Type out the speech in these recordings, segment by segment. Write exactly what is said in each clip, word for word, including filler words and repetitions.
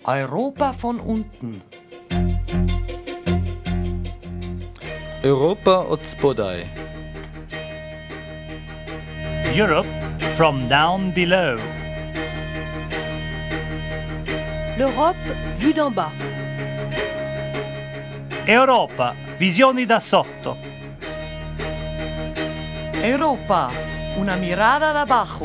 Europa von unten. Europa od spodaj. Europe from down below. L'Europe vue d'en bas. Europa, visioni da sotto. Europa, una mirada da abajo.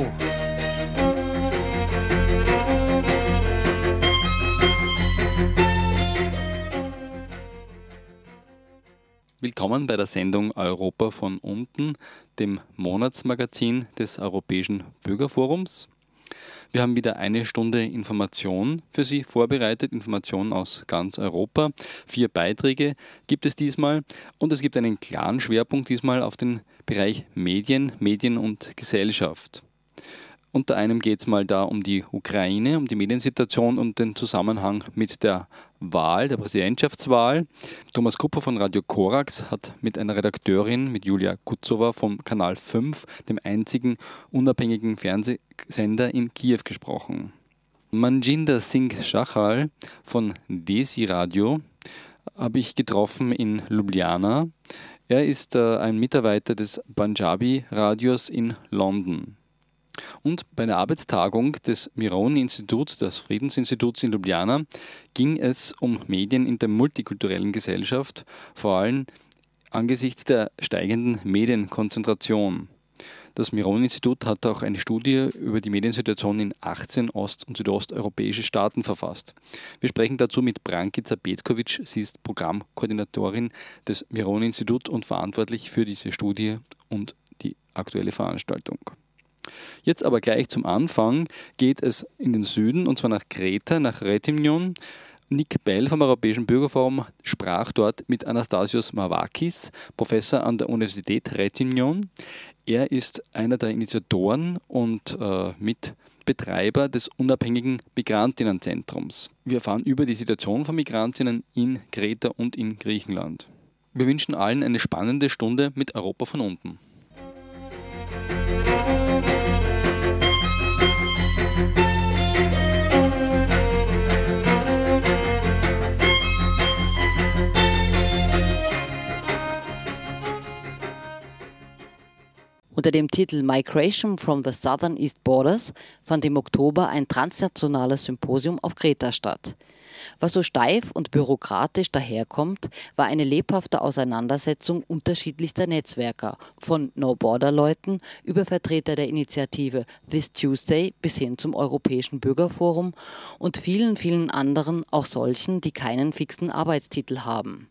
Willkommen bei der Sendung Europa von unten, dem Monatsmagazin des Europäischen Bürgerforums. Wir haben wieder eine Stunde Information für Sie vorbereitet, Informationen aus ganz Europa. Vier Beiträge gibt es diesmal und es gibt einen klaren Schwerpunkt diesmal auf den Bereich Medien, Medien und Gesellschaft. Unter einem geht es mal da um die Ukraine, um die Mediensituation und den Zusammenhang mit der Wahl, der Präsidentschaftswahl. Thomas Kupper von Radio Korax hat mit einer Redakteurin, mit Julia Kutzova vom Kanal fünf, dem einzigen unabhängigen Fernsehsender in Kiew, gesprochen. Manjinder Singh Shachal von Desi Radio habe ich getroffen in Ljubljana. Er ist äh, ein Mitarbeiter des Punjabi-Radios in London. Und bei der Arbeitstagung des Mironi-Instituts, des Friedensinstituts in Ljubljana, ging es um Medien in der multikulturellen Gesellschaft, vor allem angesichts der steigenden Medienkonzentration. Das Mironi-Institut hat auch eine Studie über die Mediensituation in achtzehn ost- und südosteuropäische Staaten verfasst. Wir sprechen dazu mit Brankica Petkovic. Sie ist Programmkoordinatorin des Mironi-Instituts und verantwortlich für diese Studie und die aktuelle Veranstaltung. Jetzt aber gleich zum Anfang geht es in den Süden, und zwar nach Kreta, nach Rethymnon. Nick Bell vom Europäischen Bürgerforum sprach dort mit Anastasios Mavrakis, Professor an der Universität Rethymnon. Er ist einer der Initiatoren und äh, Mitbetreiber des unabhängigen Migrantinnenzentrums. Wir erfahren über die Situation von Migrantinnen in Kreta und in Griechenland. Wir wünschen allen eine spannende Stunde mit Europa von unten. Unter dem Titel Migration from the Southern East Borders fand im Oktober ein transnationales Symposium auf Kreta statt. Was so steif und bürokratisch daherkommt, war eine lebhafte Auseinandersetzung unterschiedlichster Netzwerker, von No-Border-Leuten über Vertreter der Initiative This Tuesday bis hin zum Europäischen Bürgerforum und vielen, vielen anderen, auch solchen, die keinen fixen Arbeitstitel haben.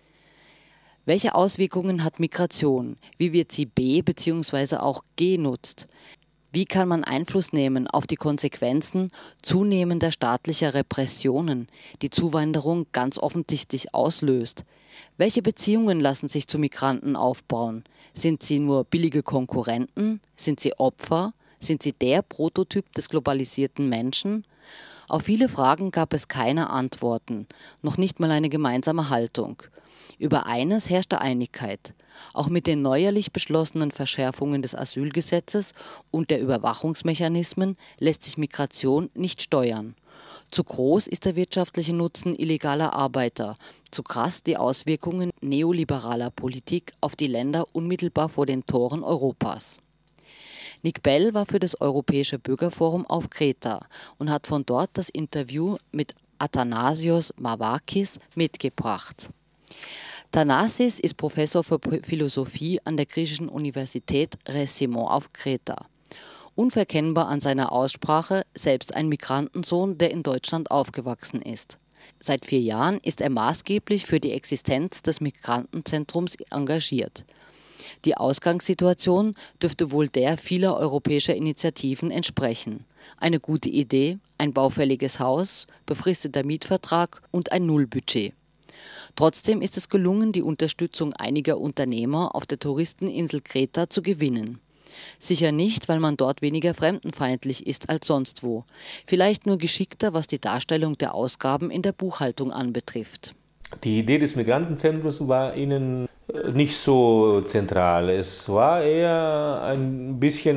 Welche Auswirkungen hat Migration? Wie wird sie B- bzw. auch genutzt? Wie kann man Einfluss nehmen auf die Konsequenzen zunehmender staatlicher Repressionen, die Zuwanderung ganz offensichtlich auslöst? Welche Beziehungen lassen sich zu Migranten aufbauen? Sind sie nur billige Konkurrenten? Sind sie Opfer? Sind sie der Prototyp des globalisierten Menschen? Auf viele Fragen gab es keine Antworten, noch nicht mal eine gemeinsame Haltung. Über eines herrschte Einigkeit. Auch mit den neuerlich beschlossenen Verschärfungen des Asylgesetzes und der Überwachungsmechanismen lässt sich Migration nicht steuern. Zu groß ist der wirtschaftliche Nutzen illegaler Arbeiter, zu krass die Auswirkungen neoliberaler Politik auf die Länder unmittelbar vor den Toren Europas. Nick Bell war für das Europäische Bürgerforum auf Kreta und hat von dort das Interview mit Athanasios Mavrakis mitgebracht. Thanasis ist Professor für Philosophie an der griechischen Universität Rethymnon auf Kreta. Unverkennbar an seiner Aussprache, selbst ein Migrantensohn, der in Deutschland aufgewachsen ist. Seit vier Jahren ist er maßgeblich für die Existenz des Migrantenzentrums engagiert. Die Ausgangssituation dürfte wohl der vieler europäischer Initiativen entsprechen. Eine gute Idee, ein baufälliges Haus, befristeter Mietvertrag und ein Nullbudget. Trotzdem ist es gelungen, die Unterstützung einiger Unternehmer auf der Touristeninsel Kreta zu gewinnen. Sicher nicht, weil man dort weniger fremdenfeindlich ist als sonst wo. Vielleicht nur geschickter, was die Darstellung der Ausgaben in der Buchhaltung anbetrifft. Die Idee des Migrantenzentrums war ihnen nicht so zentral. Es war eher ein bisschen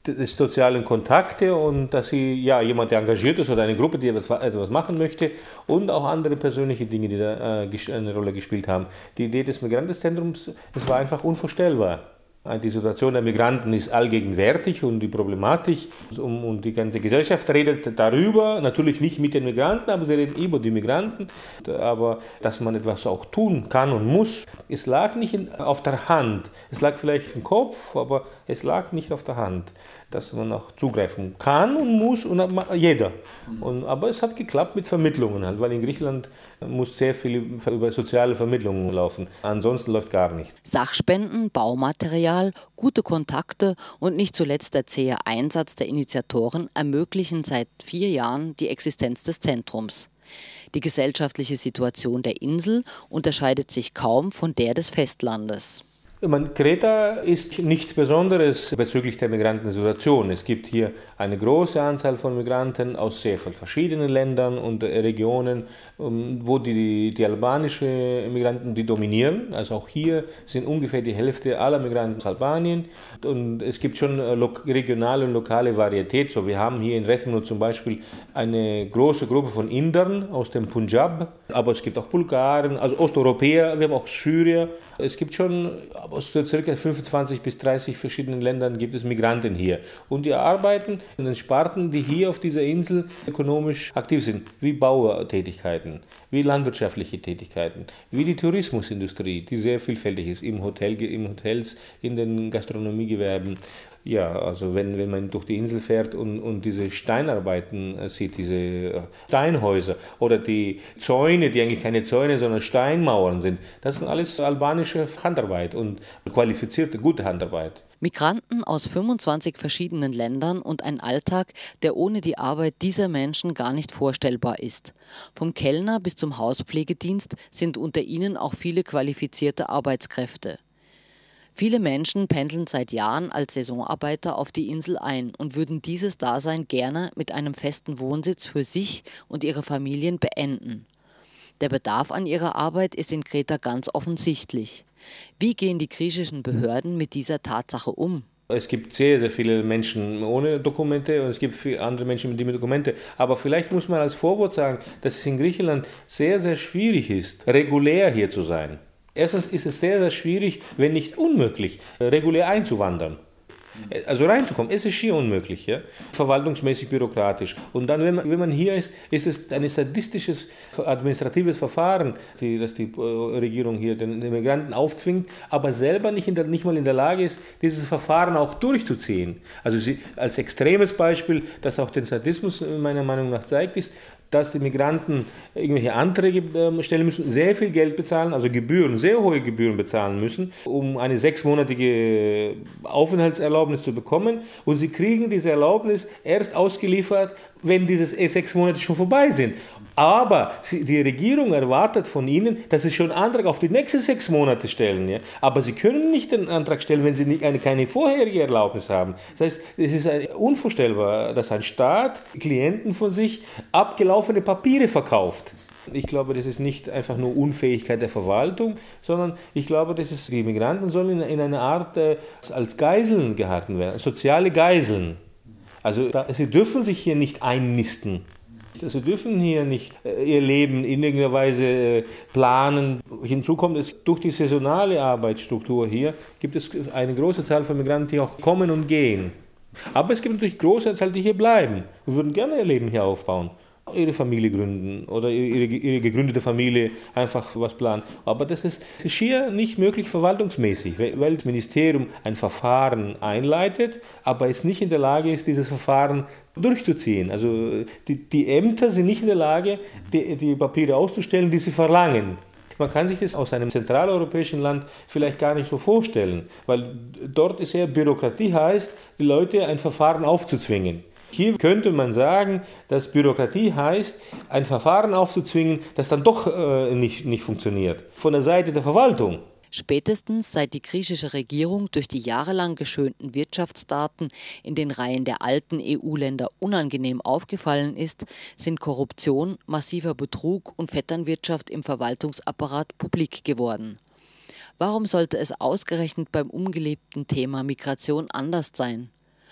die sozialen Kontakte und dass sie, ja, jemand, der engagiert ist oder eine Gruppe, die etwas, etwas machen möchte und auch andere persönliche Dinge, die da äh, eine Rolle gespielt haben. Die Idee des Migrantenzentrums, es war einfach unvorstellbar. Die Situation der Migranten ist allgegenwärtig und die Problematik und die ganze Gesellschaft redet darüber, natürlich nicht mit den Migranten, aber sie reden über die Migranten. Aber dass man etwas auch tun kann und muss, es lag nicht in, auf der Hand. Es lag vielleicht im Kopf, aber es lag nicht auf der Hand, dass man auch zugreifen kann und muss und jeder. Und, aber es hat geklappt mit Vermittlungen halt, weil in Griechenland muss sehr viel über soziale Vermittlungen laufen. Ansonsten läuft gar nichts. Sachspenden, Baumaterial, gute Kontakte und nicht zuletzt der zähe Einsatz der Initiatoren ermöglichen seit vier Jahren die Existenz des Zentrums. Die gesellschaftliche Situation der Insel unterscheidet sich kaum von der des Festlandes. Ich meine, Kreta ist nichts Besonderes bezüglich der Migrantensituation. Es gibt hier eine große Anzahl von Migranten aus sehr verschiedenen Ländern und Regionen, wo die, die albanischen Migranten die dominieren. Also auch hier sind ungefähr die Hälfte aller Migranten aus Albanien. Und es gibt schon regionale und lokale Varietät. So, wir haben hier in Rethymno zum Beispiel eine große Gruppe von Indern aus dem Punjab, aber es gibt auch Bulgaren, also Osteuropäer, wir haben auch Syrier. Es gibt schon aus ca. fünfundzwanzig bis dreißig verschiedenen Ländern gibt es Migranten hier. Und die arbeiten in den Sparten, die hier auf dieser Insel ökonomisch aktiv sind, wie Bautätigkeiten, wie landwirtschaftliche Tätigkeiten, wie die Tourismusindustrie, die sehr vielfältig ist, im Hotel, im Hotels, in den Gastronomiegewerben. Ja, also wenn, wenn man durch die Insel fährt und, und diese Steinarbeiten sieht, diese Steinhäuser oder die Zäune, die eigentlich keine Zäune, sondern Steinmauern sind, das sind alles albanische Handarbeit und qualifizierte, gute Handarbeit. Migranten aus fünfundzwanzig verschiedenen Ländern und ein Alltag, der ohne die Arbeit dieser Menschen gar nicht vorstellbar ist. Vom Kellner bis zum Hauspflegedienst sind unter ihnen auch viele qualifizierte Arbeitskräfte. Viele Menschen pendeln seit Jahren als Saisonarbeiter auf die Insel ein und würden dieses Dasein gerne mit einem festen Wohnsitz für sich und ihre Familien beenden. Der Bedarf an ihrer Arbeit ist in Kreta ganz offensichtlich. Wie gehen die griechischen Behörden mit dieser Tatsache um? Es gibt sehr, sehr viele Menschen ohne Dokumente und es gibt viele andere Menschen mit Dokumente. Aber vielleicht muss man als Vorwort sagen, dass es in Griechenland sehr, sehr schwierig ist, regulär hier zu sein. Erstens ist es sehr, sehr schwierig, wenn nicht unmöglich, regulär einzuwandern. Also reinzukommen, es ist schier unmöglich, ja? Verwaltungsmäßig, bürokratisch. Und dann, wenn man, wenn man hier ist, ist es ein sadistisches administratives Verfahren, die, das die Regierung hier den, den Migranten aufzwingt, aber selber nicht, in der, nicht mal in der Lage ist, dieses Verfahren auch durchzuziehen. Also sie, als extremes Beispiel, das auch den Sadismus meiner Meinung nach zeigt, ist, dass die Migranten irgendwelche Anträge stellen müssen, sehr viel Geld bezahlen, also Gebühren, sehr hohe Gebühren bezahlen müssen, um eine sechsmonatige Aufenthaltserlaubnis zu bekommen. Und sie kriegen diese Erlaubnis erst ausgeliefert, wenn diese sechs Monate schon vorbei sind. Aber die Regierung erwartet von ihnen, dass sie schon einen Antrag auf die nächsten sechs Monate stellen. Ja? Aber sie können nicht den Antrag stellen, wenn sie nicht eine, keine vorherige Erlaubnis haben. Das heißt, es ist unvorstellbar, dass ein Staat Klienten von sich abgelaufene Papiere verkauft. Ich glaube, das ist nicht einfach nur Unfähigkeit der Verwaltung, sondern ich glaube, dass es, die Migranten sollen in, in einer Art äh, als Geiseln gehalten werden, soziale Geiseln. Also da, sie dürfen sich hier nicht einnisten. Sie dürfen hier nicht äh, ihr Leben in irgendeiner Weise äh, planen. Hinzu kommt es, durch die saisonale Arbeitsstruktur hier gibt es eine große Zahl von Migranten, die auch kommen und gehen. Aber es gibt natürlich eine große Zahl, die hier bleiben und würden gerne ihr Leben hier aufbauen. Ihre Familie gründen oder ihre, ihre gegründete Familie einfach was planen. Aber das ist, das ist schier nicht möglich verwaltungsmäßig, weil das Ministerium ein Verfahren einleitet, aber es nicht in der Lage ist, dieses Verfahren durchzuziehen. Also die, die Ämter sind nicht in der Lage, die, die Papiere auszustellen, die sie verlangen. Man kann sich das aus einem zentraleuropäischen Land vielleicht gar nicht so vorstellen, weil dort ist eher Bürokratie heißt, die Leute ein Verfahren aufzuzwingen. Hier könnte man sagen, dass Bürokratie heißt, ein Verfahren aufzuzwingen, das dann doch äh, nicht, nicht funktioniert. Von der Seite der Verwaltung. Spätestens seit die griechische Regierung durch die jahrelang geschönten Wirtschaftsdaten in den Reihen der alten E U-Länder unangenehm aufgefallen ist, sind Korruption, massiver Betrug und Vetternwirtschaft im Verwaltungsapparat publik geworden. Warum sollte es ausgerechnet beim ungelebten Thema Migration anders sein?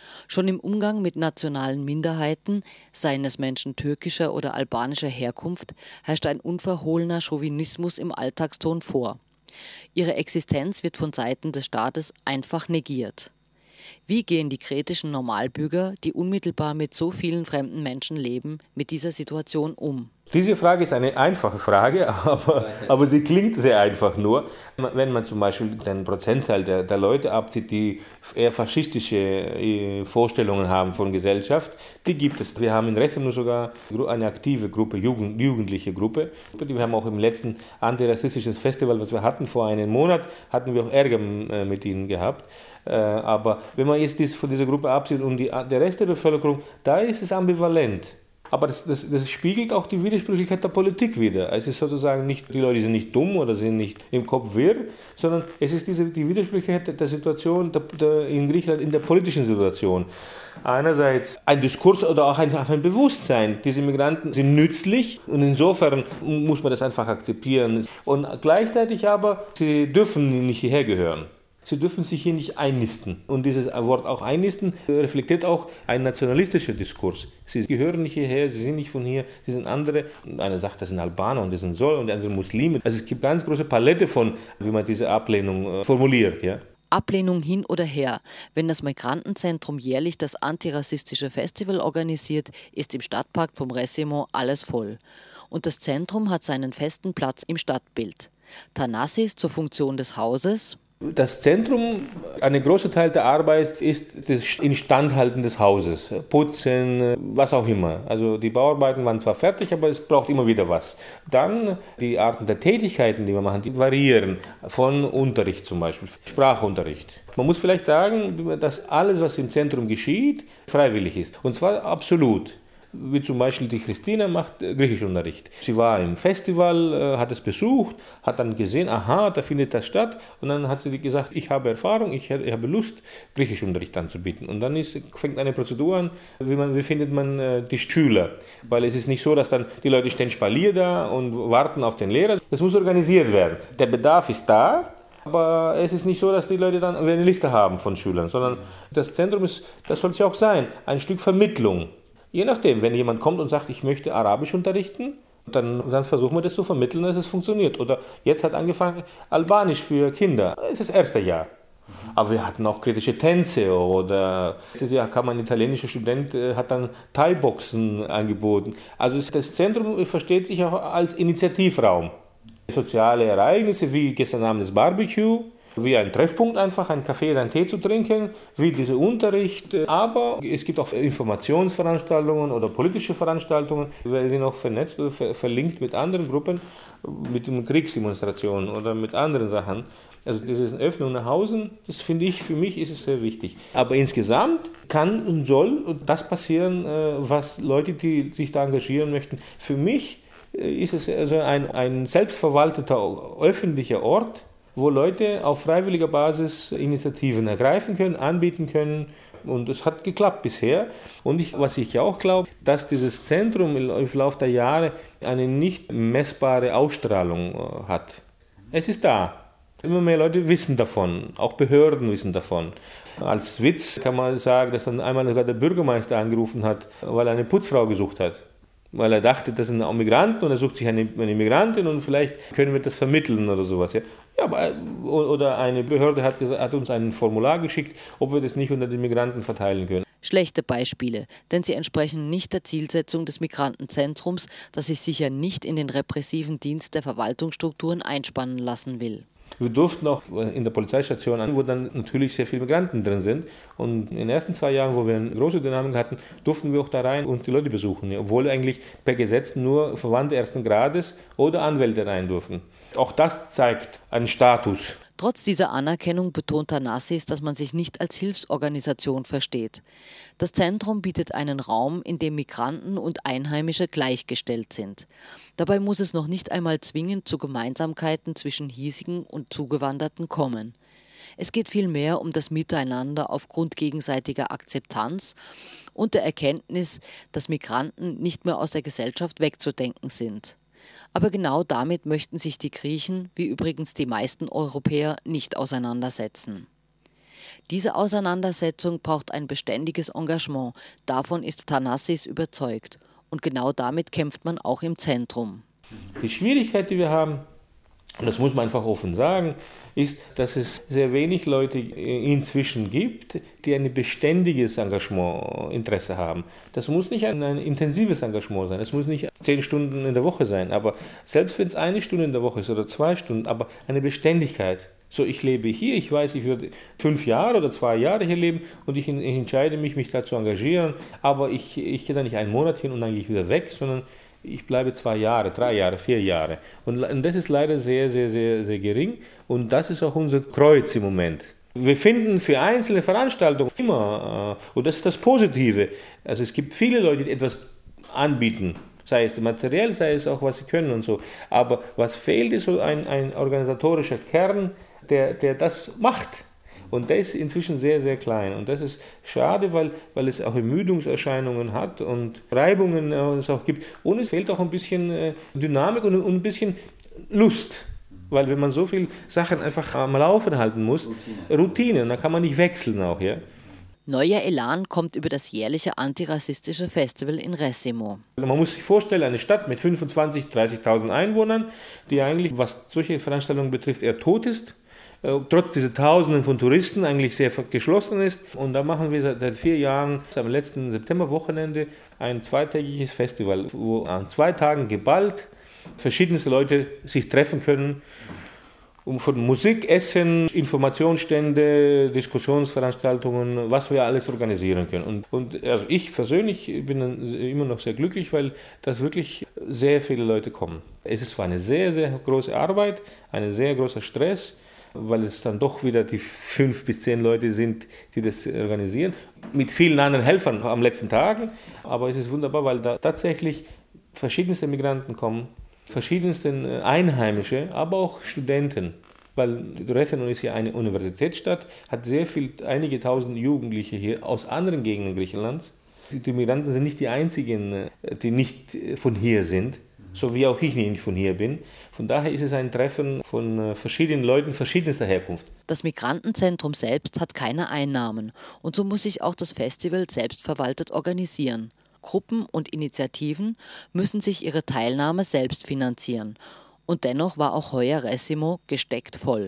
Schon im Umgang mit nationalen Minderheiten, seien es Menschen türkischer oder albanischer Herkunft, herrscht ein unverhohlener Chauvinismus im Alltagston vor. Ihre Existenz wird von Seiten des Staates einfach negiert. Wie gehen die kretischen Normalbürger, die unmittelbar mit so vielen fremden Menschen leben, mit dieser Situation um? Diese Frage ist eine einfache Frage, aber, aber sie klingt sehr einfach nur. Wenn man zum Beispiel den Prozentteil der, der Leute abzieht, die eher faschistische Vorstellungen haben von Gesellschaft, die gibt es. Wir haben in Rethymno sogar eine aktive Gruppe, Jugend, jugendliche Gruppe. Wir haben auch im letzten antirassistischen Festival, was wir hatten vor einem Monat, hatten wir auch Ärger mit ihnen gehabt. Aber wenn man jetzt von dieser Gruppe absieht und die, der Rest der Bevölkerung, da ist es ambivalent. Aber das, das, das spiegelt auch die Widersprüchlichkeit der Politik wider. Es ist sozusagen nicht, die Leute sind nicht dumm oder sind nicht im Kopf wirr, sondern es ist diese, die Widersprüchlichkeit der, der Situation der, der, in Griechenland, in der politischen Situation. Einerseits ein Diskurs oder auch einfach ein Bewusstsein, diese Migranten sind nützlich und insofern muss man das einfach akzeptieren. Und gleichzeitig aber, sie dürfen nicht hierher gehören. Sie dürfen sich hier nicht einnisten. Und dieses Wort auch einnisten reflektiert auch einen nationalistischen Diskurs. Sie gehören nicht hierher, sie sind nicht von hier, sie sind andere. Einer sagt, das sind Albaner und das sind so und der andere Muslime. Also es gibt eine ganz große Palette von, wie man diese Ablehnung formuliert. Ja. Ablehnung hin oder her. Wenn das Migrantenzentrum jährlich das antirassistische Festival organisiert, ist im Stadtpark vom Rethymno alles voll. Und das Zentrum hat seinen festen Platz im Stadtbild. Thanassis zur Funktion des Hauses. Das Zentrum, ein großer Teil der Arbeit ist das Instandhalten des Hauses, Putzen, was auch immer. Also die Bauarbeiten waren zwar fertig, aber es braucht immer wieder was. Dann die Arten der Tätigkeiten, die wir machen, die variieren von Unterricht zum Beispiel, Sprachunterricht. Man muss vielleicht sagen, dass alles, was im Zentrum geschieht, freiwillig ist. Und zwar absolut. Wie zum Beispiel die Christina macht Griechischunterricht. Sie war im Festival, hat es besucht, hat dann gesehen, aha, da findet das statt. Und dann hat sie gesagt, ich habe Erfahrung, ich habe Lust, Griechischunterricht anzubieten. Und dann ist, fängt eine Prozedur an, wie, man, wie findet man die Schüler. Weil es ist nicht so, dass dann die Leute stehen Spalier da und warten auf den Lehrer. Das muss organisiert werden. Der Bedarf ist da. Aber es ist nicht so, dass die Leute dann eine Liste haben von Schülern, sondern das Zentrum ist, das soll es ja auch sein, ein Stück Vermittlung. Je nachdem, wenn jemand kommt und sagt, ich möchte Arabisch unterrichten, dann, dann versuchen wir das zu vermitteln, dass es funktioniert. Oder jetzt hat angefangen Albanisch für Kinder. Das ist das erste Jahr. Aber wir hatten auch kritische Tänze oder letztes Jahr kam ein italienischer Student, hat dann Thai-Boxen angeboten. Also das Zentrum versteht sich auch als Initiativraum. Soziale Ereignisse wie gestern Abend das Barbecue, wie ein Treffpunkt einfach, einen Kaffee oder einen Tee zu trinken, wie dieser Unterricht. Aber es gibt auch Informationsveranstaltungen oder politische Veranstaltungen. Wir sind auch vernetzt oder ver- verlinkt mit anderen Gruppen, mit den Kriegsdemonstrationen oder mit anderen Sachen. Also dieses Öffnen nach Hause, das finde ich, für mich ist es sehr wichtig. Aber insgesamt kann und soll das passieren, was Leute, die sich da engagieren möchten. Für mich ist es also ein, ein selbstverwalteter öffentlicher Ort, wo Leute auf freiwilliger Basis Initiativen ergreifen können, anbieten können. Und es hat geklappt bisher. Und ich, was ich auch glaube, dass dieses Zentrum im Laufe der Jahre eine nicht messbare Ausstrahlung hat. Es ist da. Immer mehr Leute wissen davon, auch Behörden wissen davon. Als Witz kann man sagen, dass dann einmal sogar der Bürgermeister angerufen hat, weil er eine Putzfrau gesucht hat. Weil er dachte, das sind auch Migranten und er sucht sich eine, eine Migrantin und vielleicht können wir das vermitteln oder sowas. Ja, ja aber, oder eine Behörde hat, hat uns ein Formular geschickt, ob wir das nicht unter den Migranten verteilen können. Schlechte Beispiele, denn sie entsprechen nicht der Zielsetzung des Migrantenzentrums, das sich sicher nicht in den repressiven Dienst der Verwaltungsstrukturen einspannen lassen will. Wir durften auch in der Polizeistation, wo dann natürlich sehr viele Migranten drin sind. Und in den ersten zwei Jahren, wo wir eine große Dynamik hatten, durften wir auch da rein und die Leute besuchen. Obwohl eigentlich per Gesetz nur Verwandte ersten Grades oder Anwälte rein dürfen. Auch das zeigt einen Status. Trotz dieser Anerkennung betont Thanassis, dass man sich nicht als Hilfsorganisation versteht. Das Zentrum bietet einen Raum, in dem Migranten und Einheimische gleichgestellt sind. Dabei muss es noch nicht einmal zwingend zu Gemeinsamkeiten zwischen hiesigen und Zugewanderten kommen. Es geht vielmehr um das Miteinander aufgrund gegenseitiger Akzeptanz und der Erkenntnis, dass Migranten nicht mehr aus der Gesellschaft wegzudenken sind. Aber genau damit möchten sich die Griechen, wie übrigens die meisten Europäer, nicht auseinandersetzen. Diese Auseinandersetzung braucht ein beständiges Engagement. Davon ist Thanassis überzeugt. Und genau damit kämpft man auch im Zentrum. Die Schwierigkeit, die wir haben, und das muss man einfach offen sagen, ist, dass es sehr wenig Leute inzwischen gibt, die ein beständiges Engagement, Interesse haben. Das muss nicht ein, ein intensives Engagement sein, das muss nicht zehn Stunden in der Woche sein, aber selbst wenn es eine Stunde in der Woche ist oder zwei Stunden, aber eine Beständigkeit. So, ich lebe hier, ich weiß, ich würde fünf Jahre oder zwei Jahre hier leben und ich, ich entscheide mich, mich da zu engagieren, aber ich, ich gehe da nicht einen Monat hin und dann gehe ich wieder weg, sondern ich bleibe zwei Jahre, drei Jahre, vier Jahre. Und das ist leider sehr, sehr, sehr, sehr gering. Und das ist auch unser Kreuz im Moment. Wir finden für einzelne Veranstaltungen immer, und das ist das Positive, also es gibt viele Leute, die etwas anbieten, sei es materiell, sei es auch, was sie können und so. Aber was fehlt, ist so ein, ein organisatorischer Kern, der, der das macht. Und der ist inzwischen sehr, sehr klein. Und das ist schade, weil, weil es auch Ermüdungserscheinungen hat und Reibungen äh, es auch gibt. Und es fehlt auch ein bisschen äh, Dynamik und, und ein bisschen Lust. Weil wenn man so viele Sachen einfach am Laufen halten muss, Routine, Routine, dann kann man nicht wechseln auch. Ja? Neuer Elan kommt über das jährliche antirassistische Festival in Resimo. Man muss sich vorstellen, eine Stadt mit fünfundzwanzigtausend, dreißigtausend Einwohnern, die eigentlich, was solche Veranstaltungen betrifft, eher tot ist. Trotz dieser Tausenden von Touristen eigentlich sehr geschlossen ist. Und da machen wir seit vier Jahren, am letzten Septemberwochenende, ein zweitägiges Festival, wo an zwei Tagen geballt verschiedenste Leute sich treffen können, um von Musik, Essen, Informationsstände, Diskussionsveranstaltungen, was wir alles organisieren können. Und, und also ich persönlich bin immer noch sehr glücklich, weil das wirklich sehr viele Leute kommen. Es ist zwar eine sehr, sehr große Arbeit, ein sehr großer Stress, weil es dann doch wieder die fünf bis zehn Leute sind, die das organisieren, mit vielen anderen Helfern am letzten Tagen. Aber es ist wunderbar, weil da tatsächlich verschiedenste Migranten kommen, verschiedenste Einheimische, aber auch Studenten. Weil Resimo ist ja eine Universitätsstadt, hat sehr viel, einige tausend Jugendliche hier aus anderen Gegenden Griechenlands. Die Migranten sind nicht die einzigen, die nicht von hier sind. So wie auch ich nicht von hier bin. Von daher ist es ein Treffen von verschiedenen Leuten verschiedenster Herkunft. Das Migrantenzentrum selbst hat keine Einnahmen und so muss sich auch das Festival selbstverwaltet organisieren. Gruppen und Initiativen müssen sich ihre Teilnahme selbst finanzieren. Und dennoch war auch heuer Resimo gesteckt voll.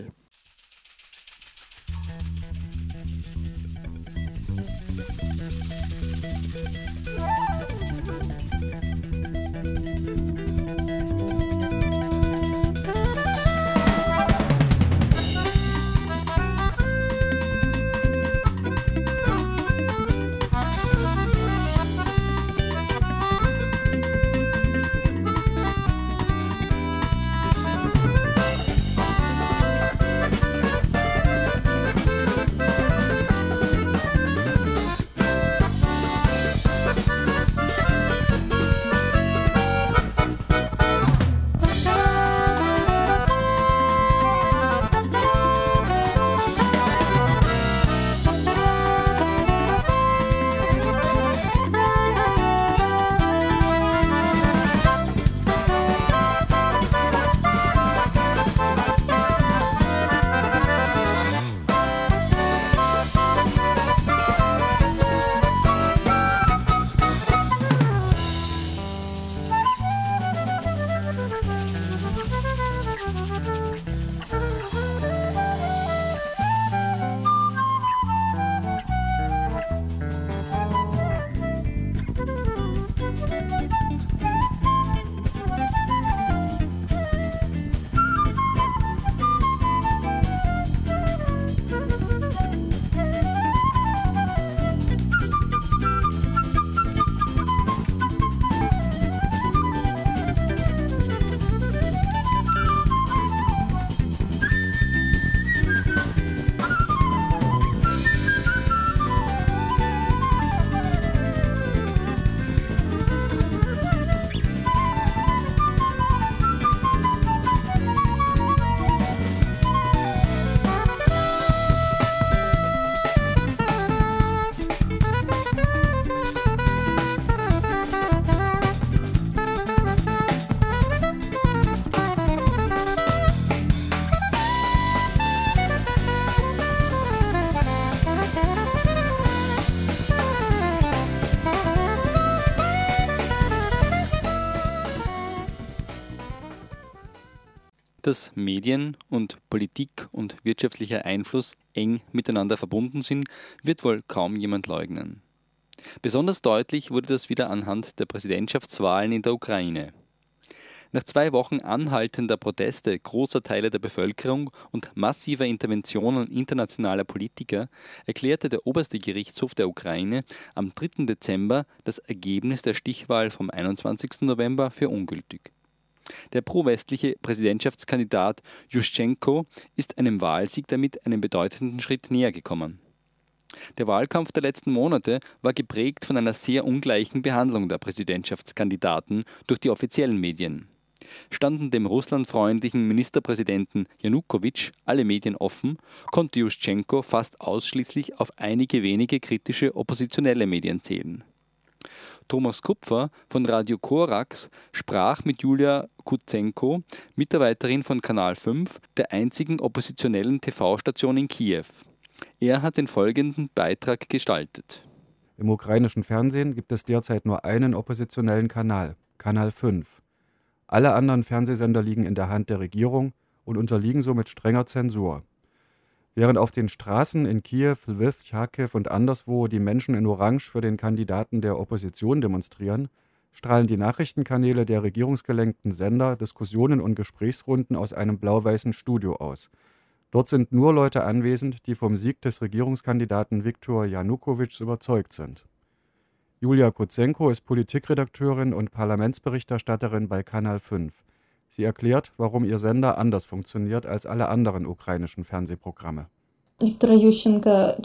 Dass Medien und Politik und wirtschaftlicher Einfluss eng miteinander verbunden sind, wird wohl kaum jemand leugnen. Besonders deutlich wurde das wieder anhand der Präsidentschaftswahlen in der Ukraine. Nach zwei Wochen anhaltender Proteste großer Teile der Bevölkerung und massiver Interventionen internationaler Politiker erklärte der oberste Gerichtshof der Ukraine am dritten Dezember das Ergebnis der Stichwahl vom einundzwanzigsten November für ungültig. Der pro-westliche Präsidentschaftskandidat Juschenko ist einem Wahlsieg damit einen bedeutenden Schritt näher gekommen. Der Wahlkampf der letzten Monate war geprägt von einer sehr ungleichen Behandlung der Präsidentschaftskandidaten durch die offiziellen Medien. Standen dem russlandfreundlichen Ministerpräsidenten Janukowitsch alle Medien offen, konnte Juschenko fast ausschließlich auf einige wenige kritische oppositionelle Medien zählen. Thomas Kupfer von Radio Korax sprach mit Julia Kutsenko, Mitarbeiterin von Kanal fünf, der einzigen oppositionellen T V-Station in Kiew. Er hat den folgenden Beitrag gestaltet. Im ukrainischen Fernsehen gibt es derzeit nur einen oppositionellen Kanal, Kanal fünf. Alle anderen Fernsehsender liegen in der Hand der Regierung und unterliegen somit strenger Zensur. Während auf den Straßen in Kiew, Lviv, Charkiw und anderswo die Menschen in Orange für den Kandidaten der Opposition demonstrieren, strahlen die Nachrichtenkanäle der regierungsgelenkten Sender Diskussionen und Gesprächsrunden aus einem blau-weißen Studio aus. Dort sind nur Leute anwesend, die vom Sieg des Regierungskandidaten Viktor Janukowitsch überzeugt sind. Julia Kutsenko ist Politikredakteurin und Parlamentsberichterstatterin bei Kanal fünf. Sie erklärt, warum ihr Sender anders funktioniert als alle anderen ukrainischen Fernsehprogramme. Viktor Juschenko,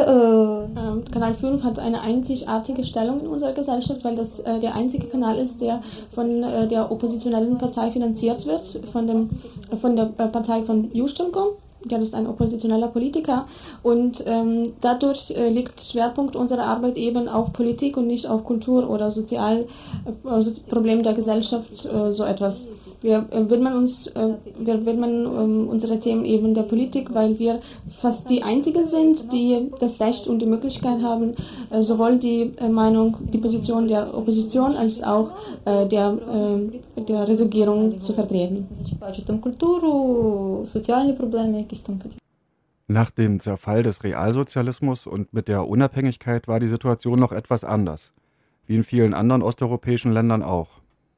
Kanal fünf hat eine einzigartige Stellung in unserer Gesellschaft, weil das äh, der einzige Kanal ist, der von äh, der oppositionellen Partei finanziert wird, von, dem, von der äh, Partei von Juschenko. Der ist ein oppositioneller Politiker und ähm, dadurch äh, liegt Schwerpunkt unserer Arbeit eben auf Politik und nicht auf Kultur oder Sozialproblemen äh, der Gesellschaft, äh, so etwas. Wir äh, widmen uns, äh, wir widmen äh, unsere Themen eben der Politik, weil wir fast die Einzigen sind, die das Recht und die Möglichkeit haben, äh, sowohl die äh, Meinung, die Position der Opposition als auch äh, der, äh, der Regierung zu vertreten. Nach dem Zerfall des Realsozialismus und mit der Unabhängigkeit war die Situation noch etwas anders, wie in vielen anderen osteuropäischen Ländern auch.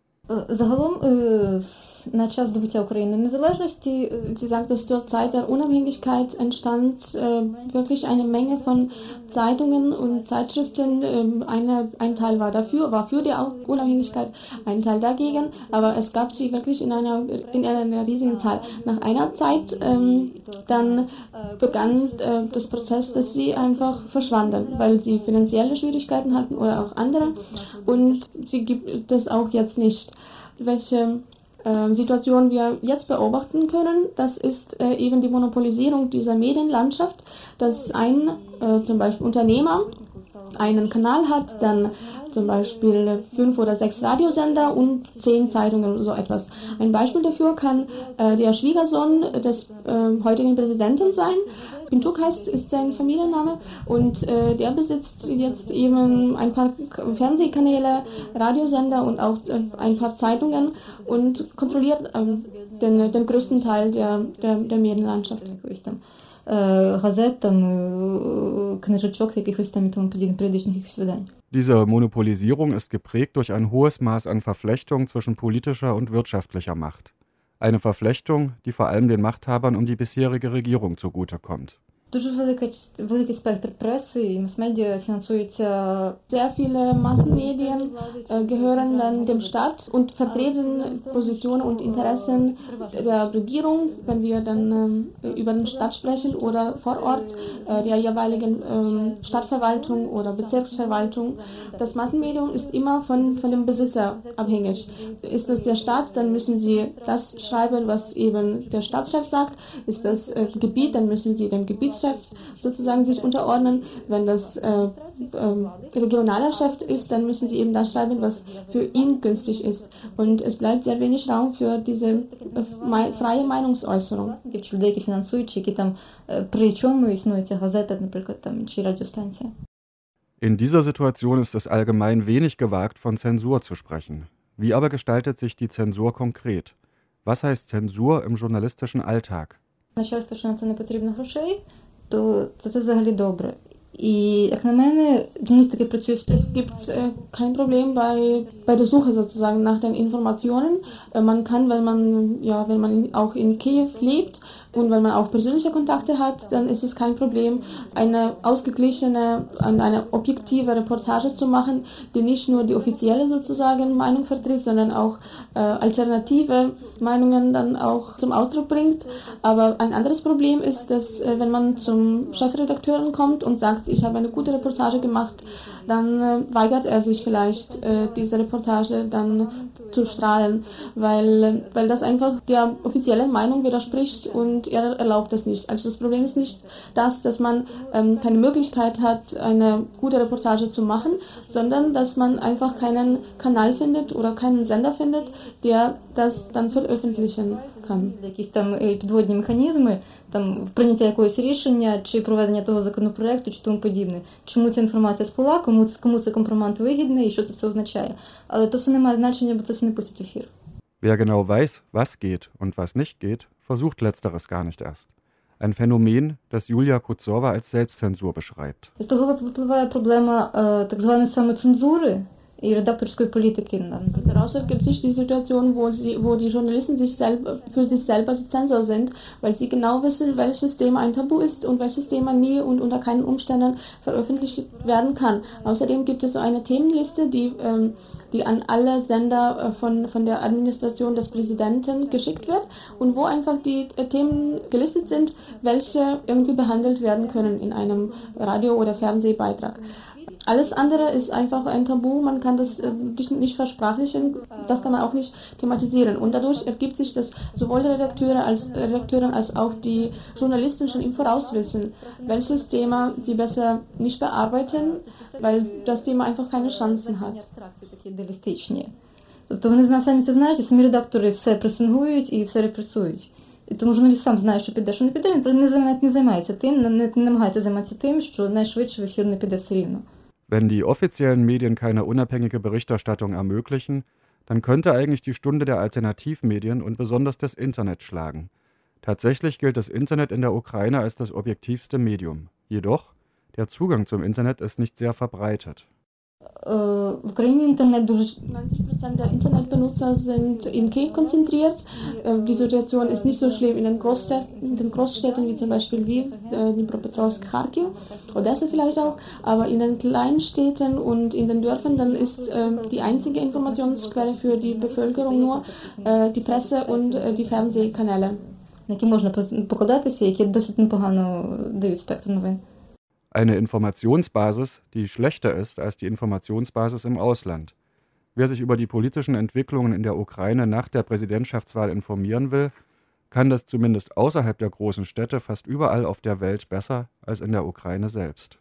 Sie sagt, dass zur Zeit der Unabhängigkeit entstand äh, wirklich eine Menge von Zeitungen und Zeitschriften. Ähm, eine, ein Teil war dafür, war für die Unabhängigkeit, ein Teil dagegen, aber es gab sie wirklich in einer, in einer riesigen Zahl. Nach einer Zeit ähm, dann begann äh, das Prozess, dass sie einfach verschwanden, weil sie finanzielle Schwierigkeiten hatten oder auch andere, und sie gibt es auch jetzt nicht. Welche äh, Situation wir jetzt beobachten können, das ist äh, eben die Monopolisierung dieser Medienlandschaft, dass ein äh, zum Beispiel Unternehmer einen Kanal hat, dann zum Beispiel fünf oder sechs Radiosender und zehn Zeitungen oder so etwas. Ein Beispiel dafür kann äh, der Schwiegersohn des äh, heutigen Präsidenten sein. Pintuk heißt, ist sein Familienname, und äh, der besitzt jetzt eben ein paar Fernsehkanäle, Radiosender und auch äh, ein paar Zeitungen und kontrolliert äh, den, den größten Teil der, der, der Medienlandschaft. Diese Monopolisierung ist geprägt durch ein hohes Maß an Verflechtung zwischen politischer und wirtschaftlicher Macht. Eine Verflechtung, die vor allem den Machthabern um die bisherige Regierung zugutekommt. Sehr viele Massenmedien äh, gehören dann dem Staat und vertreten Positionen und Interessen der Regierung, wenn wir dann äh, über den Staat sprechen, oder vor Ort äh, der jeweiligen äh, Stadtverwaltung oder Bezirksverwaltung. Das Massenmedium ist immer von, von dem Besitzer abhängig. Ist das der Staat, dann müssen sie das schreiben, was eben der Staatschef sagt. Ist das äh, Gebiet, dann müssen sie dem Gebietschef sozusagen sich unterordnen. Wenn das äh, äh, regionaler Chef ist, dann müssen sie eben das schreiben, was für ihn günstig ist. Und es bleibt sehr wenig Raum für diese äh, me- freie Meinungsäußerung. In dieser Situation ist es allgemein wenig gewagt, von Zensur zu sprechen. Wie aber gestaltet sich die Zensur konkret? Was heißt Zensur im journalistischen Alltag? Начальство, що на це не потрібно грошей, то це, це взагалі добре. І, як на мене, журналістики працюють. Es gibt äh, kein Problem bei, bei der Suche sozusagen nach den Informationen. Äh, man kann, wenn man, ja, wenn man auch in Kiew lebt und wenn man auch persönliche Kontakte hat, dann ist es kein Problem, eine ausgeglichene, eine objektive Reportage zu machen, die nicht nur die offizielle sozusagen Meinung vertritt, sondern auch äh, alternative Meinungen dann auch zum Ausdruck bringt. Aber ein anderes Problem ist, dass äh, wenn man zum Chefredakteur kommt und sagt, ich habe eine gute Reportage gemacht, dann äh, weigert er sich vielleicht, äh, diese Reportage dann zu strahlen, weil, weil das einfach der offiziellen Meinung widerspricht und er erlaubt das nicht. Also das Problem ist nicht das, dass man ähm, keine Möglichkeit hat, eine gute Reportage zu machen, sondern dass man einfach keinen Kanal findet oder keinen Sender findet, der das dann veröffentlichen kann. Якісь там підводні механізми, там прийняття якогось рішення, чи проведення того законопроекту, чи тому подібне. Чому ця інформація сплила, кому, кому цей компромат вигідний і що це все означає. Але то все не має значення, бо це все не пустить в ефір. Wer genau weiß, was geht und was nicht geht, versucht Letzteres gar nicht erst. Ein Phänomen, das Julia Kutsova als Selbstzensur beschreibt. З того випливає проблема е, так званої самоцензури і редакторської політики. Daraus ergibt sich die Situation, wo, sie, wo die Journalisten sich selber, für sich selber die Zensor sind, weil sie genau wissen, welches Thema ein Tabu ist und welches Thema nie und unter keinen Umständen veröffentlicht werden kann. Außerdem gibt es so eine Themenliste, die, ähm, die an alle Sender von, von der Administration des Präsidenten geschickt wird und wo einfach die äh, Themen gelistet sind, welche irgendwie behandelt werden können in einem Radio- oder Fernsehbeitrag. Alles andere ist einfach ein Tabu, man kann das äh, nicht versprachlichen, das kann man auch nicht thematisieren. Und dadurch ergibt sich, dass sowohl die Redakteure als, Redakteurin als auch die Journalisten schon im Voraus wissen, welches Thema sie besser nicht bearbeiten, weil das Thema einfach keine Chancen hat. Тобто вони самі це знають, і самі редактори все пресингують і все репресують. І тому журналіст сам знає, що піде, що не піде, він не, не займається тим, не, не намагається займатися тим, що найшвидше в ефір не піде все рівно. Wenn die offiziellen Medien keine unabhängige Berichterstattung ermöglichen, dann könnte eigentlich die Stunde der Alternativmedien und besonders des Internet schlagen. Tatsächlich gilt das Internet in der Ukraine als das objektivste Medium. Jedoch, der Zugang zum Internet ist nicht sehr verbreitet. В Україні інтернет дуже... neunzig Prozent der Internetbenutzer sind in Kiew konzentriert. Die Situation ist nicht so schlimm in den Großstädten, in den Großstädten wie zum Beispiel Lviv, Dnipropetrovsk, Kharkiv, Odessa vielleicht auch. Aber in den kleinen Städten und in den Dörfern dann ist die einzige Informationsquelle für die Bevölkerung nur die Presse und die Fernsehkanäle. На які можна покладатися, які досить непогано дають спектр новин. Eine Informationsbasis, die schlechter ist als die Informationsbasis im Ausland. Wer sich über die politischen Entwicklungen in der Ukraine nach der Präsidentschaftswahl informieren will, kann das zumindest außerhalb der großen Städte fast überall auf der Welt besser als in der Ukraine selbst.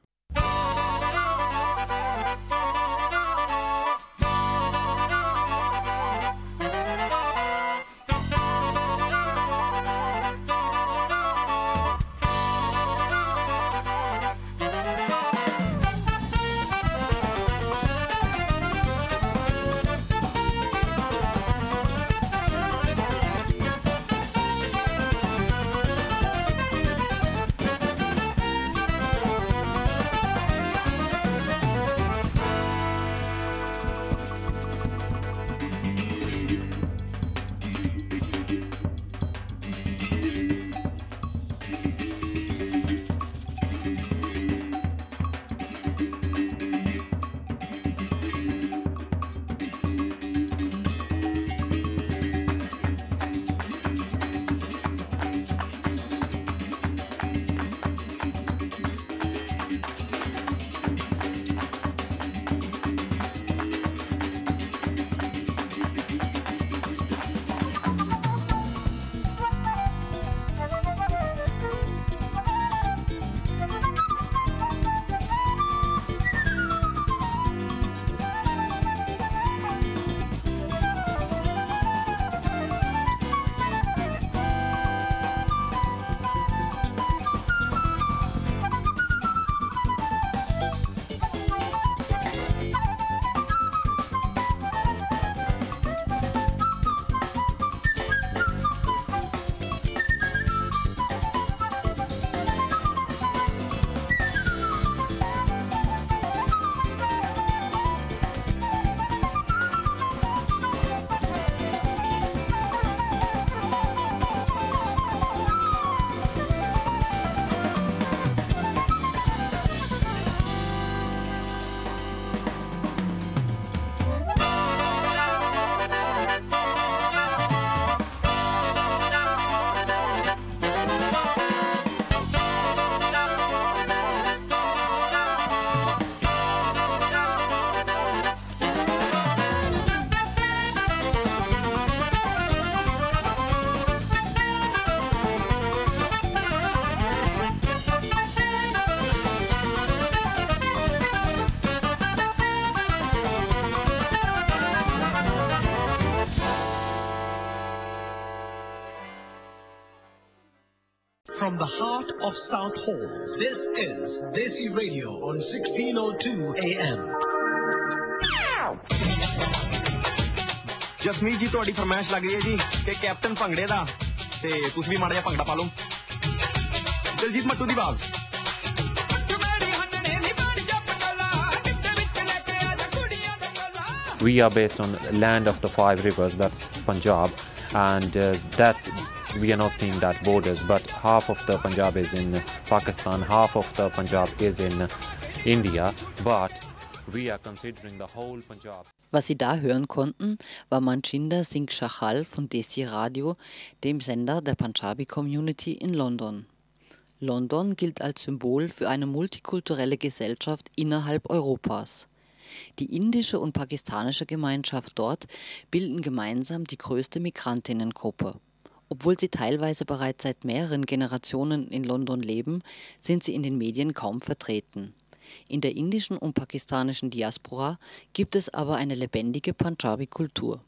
from the heart of South Hall. This is Desi Radio on sixteen oh two A M. Jasmeet ਜੀ ਤੁਹਾਡੀ ਫਰਮਾਇਸ਼ ਲੱਗ ਰਹੀ ਹੈ ਜੀ ਕਿ ਕੈਪਟਨ ਭੰਗੜੇ ਦਾ ਤੇ ਤੁਸੀਂ ਵੀ ਮਾੜਾ ਜਿਹਾ ਭੰਗੜਾ ਪਾ ਲਓ ਦਿਲਜੀਤ ਮੱਟੂ ਦੀ ਆਵਾਜ਼ We are based on land of the five rivers, that's Punjab, and uh, that's we are not seeing that borders, but half of the Punjab is in Pakistan, half of the Punjab is in India, but we are considering the whole Punjab. Was Sie da hören konnten, war Manjinder Singh Chahal von Desi Radio, dem Sender der Punjabi Community in London. London gilt als Symbol für eine multikulturelle Gesellschaft innerhalb Europas. Die indische und pakistanische Gemeinschaft dort bilden gemeinsam die größte Migrantinnengruppe. Obwohl sie teilweise bereits seit mehreren Generationen in London leben, sind sie in den Medien kaum vertreten. In der indischen und pakistanischen Diaspora gibt es aber eine lebendige Punjabi-Kultur.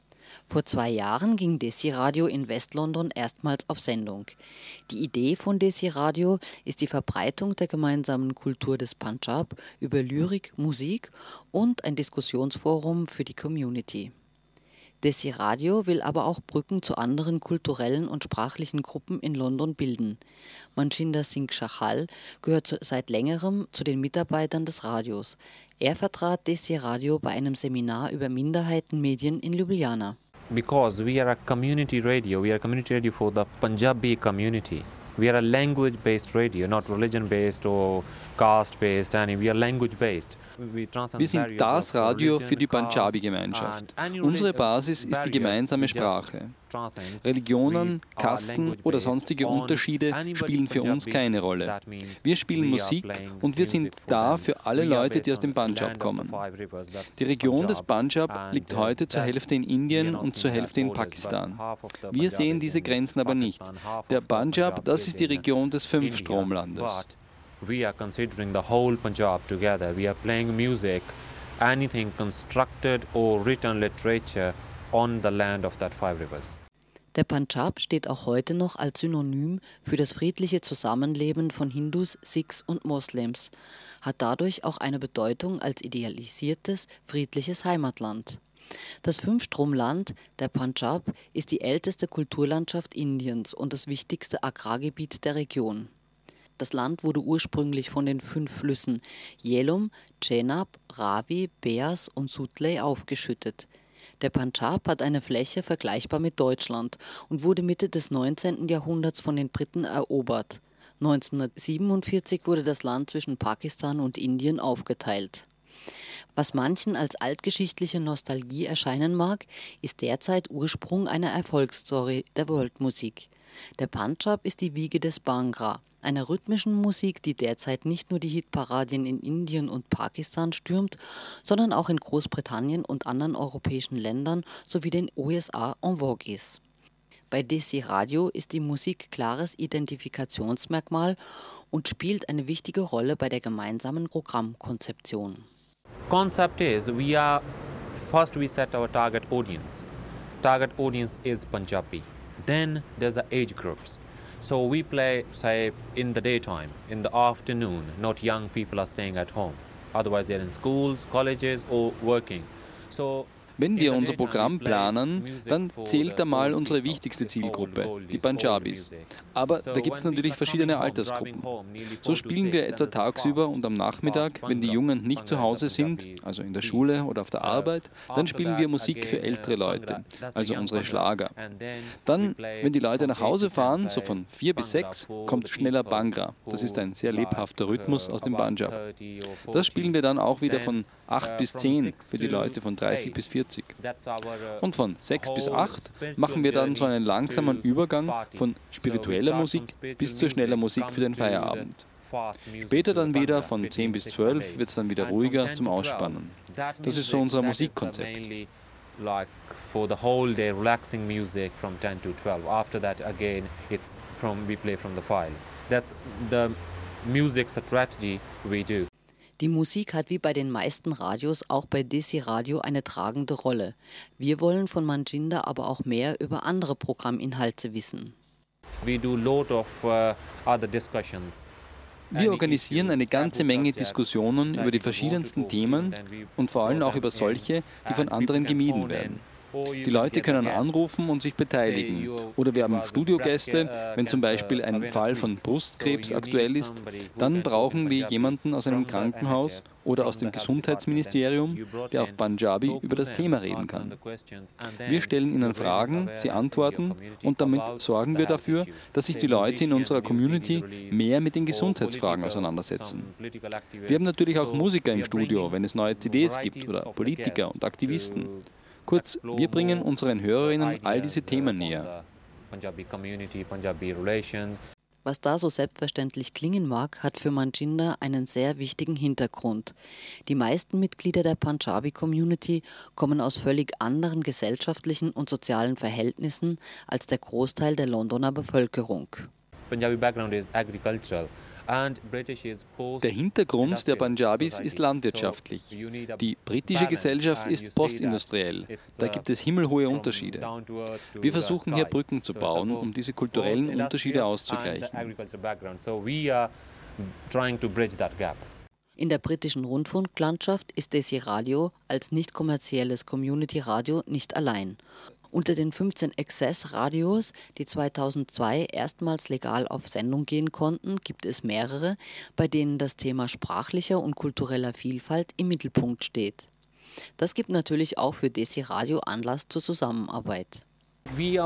Vor zwei Jahren ging Desi Radio in West-London erstmals auf Sendung. Die Idee von Desi Radio ist die Verbreitung der gemeinsamen Kultur des Punjab über Lyrik, Musik und ein Diskussionsforum für die Community. Desi Radio will aber auch Brücken zu anderen kulturellen und sprachlichen Gruppen in London bilden. Manjinder Singh Chahal gehört zu, seit längerem zu den Mitarbeitern des Radios. Er vertrat Desi Radio bei einem Seminar über Minderheitenmedien in Ljubljana. Because we are a community radio, we are a community radio for the Punjabi community. We are a language-based radio, not religion-based or caste-based, and we are language-based. Wir sind das Radio für die Punjabi-Gemeinschaft. Unsere Basis ist die gemeinsame Sprache. Religionen, Kasten oder sonstige Unterschiede spielen für uns keine Rolle. Wir spielen Musik und wir sind da für alle Leute, die aus dem Punjab kommen. Die Region des Punjab liegt heute zur Hälfte in Indien und zur Hälfte in Pakistan. Wir sehen diese Grenzen aber nicht. Der Punjab, das ist die Region des Fünfstromlandes. We are considering the whole Punjab together. We are playing music, anything constructed or written literature on the land of that five rivers. Der Punjab steht auch heute noch als Synonym für das friedliche Zusammenleben von Hindus, Sikhs und Moslems, hat dadurch auch eine Bedeutung als idealisiertes, friedliches Heimatland. Das Fünfstromland, der Punjab, ist die älteste Kulturlandschaft Indiens und das wichtigste Agrargebiet der Region. Das Land wurde ursprünglich von den fünf Flüssen Jhelum, Chenab, Ravi, Beas und Sutlej aufgeschüttet. Der Punjab hat eine Fläche vergleichbar mit Deutschland und wurde Mitte des neunzehnten Jahrhunderts von den Briten erobert. neunzehnhundertsiebenundvierzig wurde das Land zwischen Pakistan und Indien aufgeteilt. Was manchen als altgeschichtliche Nostalgie erscheinen mag, ist derzeit Ursprung einer Erfolgsstory der Worldmusik. Der Punjab ist die Wiege des Bhangra, einer rhythmischen Musik, die derzeit nicht nur die Hitparadien in Indien und Pakistan stürmt, sondern auch in Großbritannien und anderen europäischen Ländern sowie den U S A en vogue ist. Bei Desi Radio ist die Musik klares Identifikationsmerkmal und spielt eine wichtige Rolle bei der gemeinsamen Programmkonzeption. Concept is we are first we set our target audience. Target audience is Punjabi. Then there's the age groups. So we play, say, in the daytime, in the afternoon. Not young people are staying at home. Otherwise they're in schools, colleges or working. So wenn wir unser Programm planen, dann zählt da mal unsere wichtigste Zielgruppe, die Punjabis. Aber da gibt es natürlich verschiedene Altersgruppen. So spielen wir etwa tagsüber und am Nachmittag, wenn die Jungen nicht zu Hause sind, also in der Schule oder auf der Arbeit, dann spielen wir Musik für ältere Leute, also unsere Schlager. Dann, wenn die Leute nach Hause fahren, so von vier bis sechs, kommt schneller Bhangra. Das ist ein sehr lebhafter Rhythmus aus dem Punjab. Das spielen wir dann auch wieder von acht bis zehn für die Leute von dreißig bis vierzig. Und von sechs bis acht machen wir dann so einen langsamen Übergang von spiritueller Musik bis zur schneller Musik für den Feierabend. Später dann wieder von zehn bis zwölf wird es dann wieder ruhiger zum Ausspannen. Das ist so unser Musikkonzept. Like for the whole day relaxing music from ten to twelve. After that again it's from we play from the file. That's the music strategy we do. Die Musik hat wie bei den meisten Radios auch bei Desi Radio eine tragende Rolle. Wir wollen von Manjinder aber auch mehr über andere Programminhalte wissen. we do lot of uh, other discussions. Wir organisieren eine ganze Menge Diskussionen über die verschiedensten Themen und vor allem auch über solche, die von anderen gemieden werden. Die Leute können anrufen und sich beteiligen. Oder wir haben Studiogäste, wenn zum Beispiel ein Fall von Brustkrebs aktuell ist, dann brauchen wir jemanden aus einem Krankenhaus oder aus dem Gesundheitsministerium, der auf Punjabi über das Thema reden kann. Wir stellen ihnen Fragen, sie antworten und damit sorgen wir dafür, dass sich die Leute in unserer Community mehr mit den Gesundheitsfragen auseinandersetzen. Wir haben natürlich auch Musiker im Studio, wenn es neue C Ds gibt, oder Politiker und Aktivisten. Kurz, wir bringen unseren Hörerinnen all diese Themen näher. Was da so selbstverständlich klingen mag, hat für Manjinder einen sehr wichtigen Hintergrund. Die meisten Mitglieder der Punjabi-Community kommen aus völlig anderen gesellschaftlichen und sozialen Verhältnissen als der Großteil der Londoner Bevölkerung. Punjabi background is agricultural. Der Hintergrund der Punjabis ist landwirtschaftlich. Die britische Gesellschaft ist postindustriell. Da gibt es himmelhohe Unterschiede. Wir versuchen hier Brücken zu bauen, um diese kulturellen Unterschiede auszugleichen. In der britischen Rundfunklandschaft ist Desi Radio als nicht kommerzielles Community-Radio nicht allein. Unter den fünfzehn Access-Radios, die zweitausendzwei erstmals legal auf Sendung gehen konnten, gibt es mehrere, bei denen das Thema sprachlicher und kultureller Vielfalt im Mittelpunkt steht. Das gibt natürlich auch für Desi Radio Anlass zur Zusammenarbeit. Wir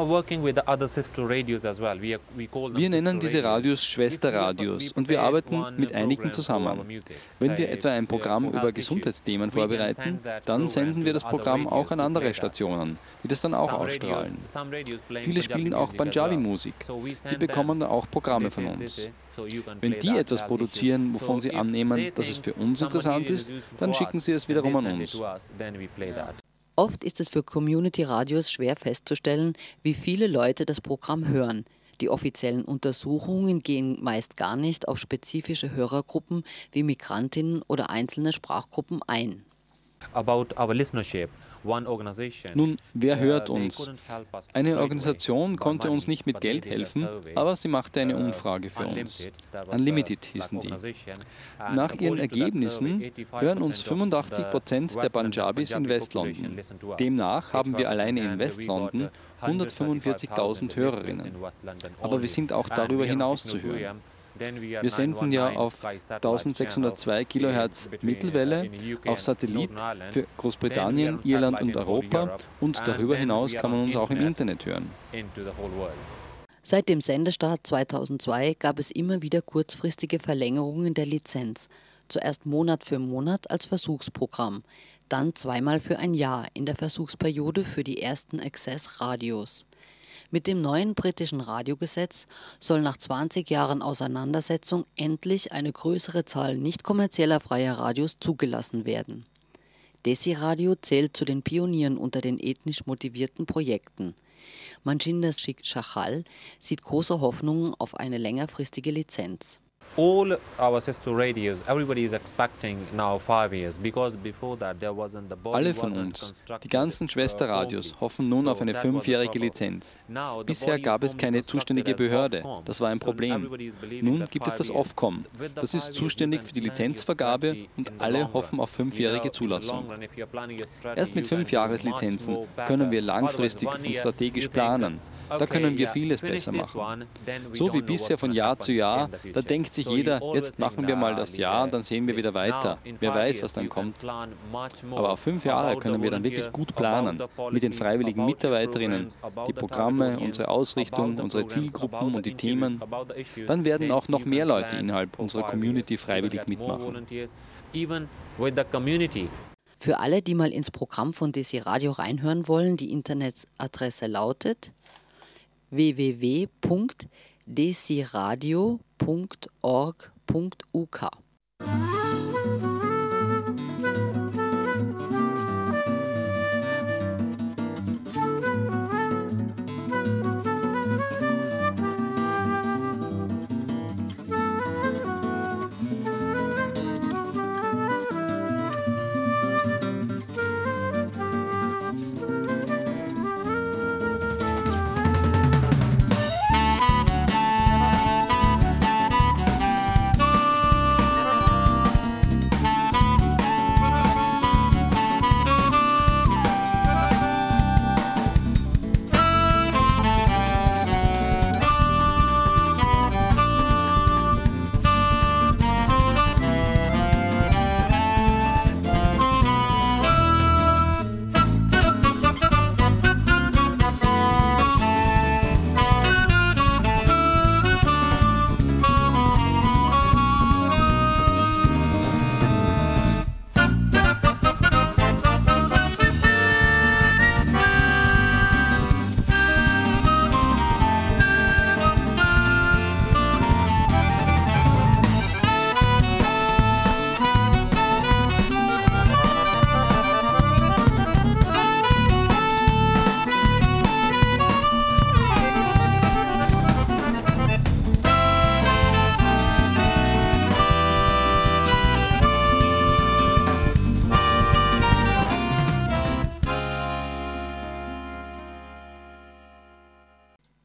nennen diese Radios Schwesterradios und wir arbeiten mit einigen zusammen. Wenn wir etwa ein Programm über Gesundheitsthemen vorbereiten, dann senden wir das Programm auch an andere Stationen, die das dann auch ausstrahlen. Viele spielen auch Punjabi-Musik, die bekommen dann auch Programme von uns. Wenn die etwas produzieren, wovon sie annehmen, dass es für uns interessant ist, dann schicken sie es wiederum an uns. Oft ist es für Community-Radios schwer festzustellen, wie viele Leute das Programm hören. Die offiziellen Untersuchungen gehen meist gar nicht auf spezifische Hörergruppen wie Migrantinnen oder einzelne Sprachgruppen ein. About our listenership. Nun, wer hört uns? Eine Organisation konnte uns nicht mit Geld helfen, aber sie machte eine Umfrage für uns. Unlimited hießen die. Nach ihren Ergebnissen hören uns fünfundachtzig Prozent der Punjabis in West-London. Demnach haben wir alleine in West-London hundertfünfundvierzigtausend Hörerinnen. Aber wir sind auch darüber hinaus zu hören. Wir senden ja auf eintausendsechshundertzwei Kilohertz Mittelwelle, auf Satellit für Großbritannien, Irland und Europa und darüber hinaus kann man uns auch im Internet hören. Seit dem Sendestart zweitausendzwei gab es immer wieder kurzfristige Verlängerungen der Lizenz. Zuerst Monat für Monat als Versuchsprogramm, dann zweimal für ein Jahr in der Versuchsperiode für die ersten Access-Radios. Mit dem neuen britischen Radiogesetz soll nach zwanzig Jahren Auseinandersetzung endlich eine größere Zahl nicht kommerzieller freier Radios zugelassen werden. Desi Radio zählt zu den Pionieren unter den ethnisch motivierten Projekten. Manjinder Singh Chahal sieht große Hoffnungen auf eine längerfristige Lizenz. All our sister radios, everybody is expecting now five years because before that there wasn't the body. Alle von uns, die ganzen Schwesterradios, hoffen nun auf eine fünfjährige Lizenz. Bisher gab es keine zuständige Behörde, das war ein Problem. Nun gibt es das Ofcom, das ist zuständig für die Lizenzvergabe und alle hoffen auf fünfjährige Zulassung. Erst mit Fünfjahreslizenzen können wir langfristig und strategisch planen. Da können wir vieles besser machen. So wie bisher von Jahr zu Jahr, da denkt sich jeder, jetzt machen wir mal das Jahr, dann sehen wir wieder weiter. Wer weiß, was dann kommt. Aber auf fünf Jahre können wir dann wirklich gut planen, mit den freiwilligen Mitarbeiterinnen, die Programme, unsere Ausrichtung, unsere Zielgruppen und die Themen. Dann werden auch noch mehr Leute innerhalb unserer Community freiwillig mitmachen. Für alle, die mal ins Programm von Desi Radio reinhören wollen, die Internetadresse lautet w w w punkt desiradio punkt org punkt u k.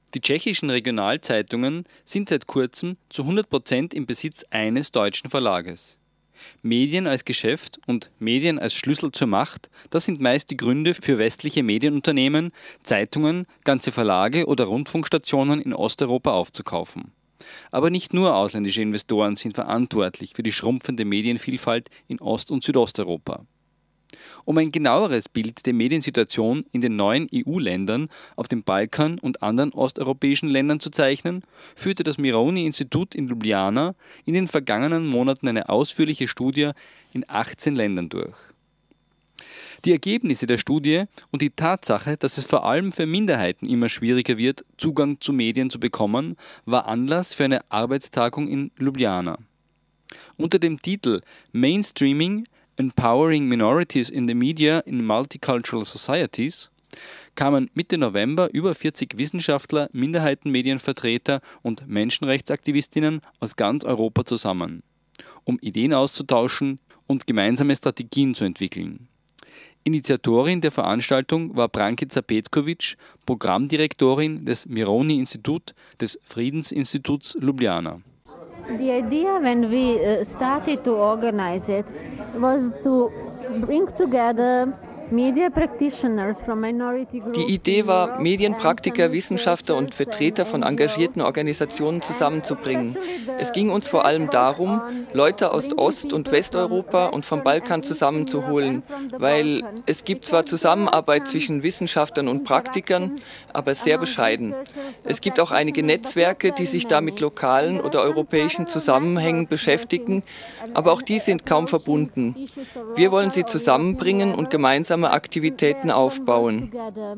Die tschechischen Regionalzeitungen sind seit kurzem zu hundert Prozent im Besitz eines deutschen Verlages. Medien als Geschäft und Medien als Schlüssel zur Macht, das sind meist die Gründe für westliche Medienunternehmen, Zeitungen, ganze Verlage oder Rundfunkstationen in Osteuropa aufzukaufen. Aber nicht nur ausländische Investoren sind verantwortlich für die schrumpfende Medienvielfalt in Ost- und Südosteuropa. Um ein genaueres Bild der Mediensituation in den neuen E U-Ländern, auf dem Balkan und anderen osteuropäischen Ländern zu zeichnen, führte das Mironi-Institut in Ljubljana in den vergangenen Monaten eine ausführliche Studie in achtzehn Ländern durch. Die Ergebnisse der Studie und die Tatsache, dass es vor allem für Minderheiten immer schwieriger wird, Zugang zu Medien zu bekommen, war Anlass für eine Arbeitstagung in Ljubljana. Unter dem Titel Mainstreaming – Empowering Minorities in the Media in Multicultural Societies kamen Mitte November über vierzig Wissenschaftler, Minderheitenmedienvertreter und Menschenrechtsaktivistinnen aus ganz Europa zusammen, um Ideen auszutauschen und gemeinsame Strategien zu entwickeln. Initiatorin der Veranstaltung war Brankica Petkovic, Programmdirektorin des Mironi-Institut des Friedensinstituts Ljubljana. The idea when we uh, started to organize it was to bring together media practitioners from minority groups. Die Idee war, Medienpraktiker, Wissenschaftler und Vertreter von engagierten Organisationen zusammenzubringen. Es ging uns vor allem darum, Leute aus Ost- und Westeuropa und vom Balkan zusammenzuholen, weil es gibt zwar Zusammenarbeit zwischen Wissenschaftlern und Praktikern, aber sehr bescheiden. Es gibt auch einige Netzwerke, die sich da mit lokalen oder europäischen Zusammenhängen beschäftigen, aber auch die sind kaum verbunden. Wir wollen sie zusammenbringen und gemeinsam Aktivitäten aufbauen.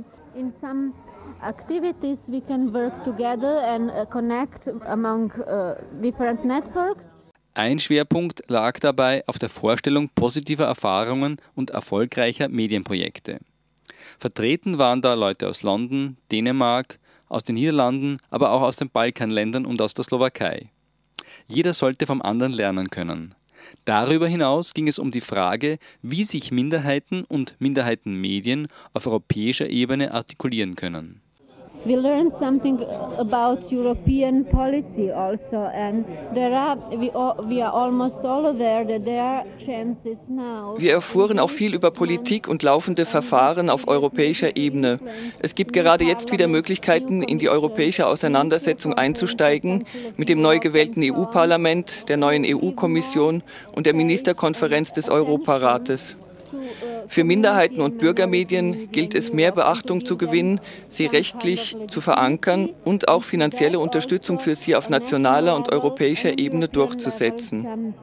Ein Schwerpunkt lag dabei auf der Vorstellung positiver Erfahrungen und erfolgreicher Medienprojekte. Vertreten waren da Leute aus London, Dänemark, aus den Niederlanden, aber auch aus den Balkanländern und aus der Slowakei. Jeder sollte vom anderen lernen können. Darüber hinaus ging es um die Frage, wie sich Minderheiten und Minderheitenmedien auf europäischer Ebene artikulieren können. We learned something about European policy also, and there are we, we are almost all aware that there are chances now. Wir erfuhren auch viel über Politik und laufende Verfahren auf europäischer Ebene. Es gibt gerade jetzt wieder Möglichkeiten, in die europäische Auseinandersetzung einzusteigen, mit dem neu gewählten E U-Parlament, der neuen E U-Kommission und der Ministerkonferenz des Europarates. Für Minderheiten und Bürgermedien gilt es, mehr Beachtung zu gewinnen, sie rechtlich zu verankern und auch finanzielle Unterstützung für sie auf nationaler und europäischer Ebene durchzusetzen.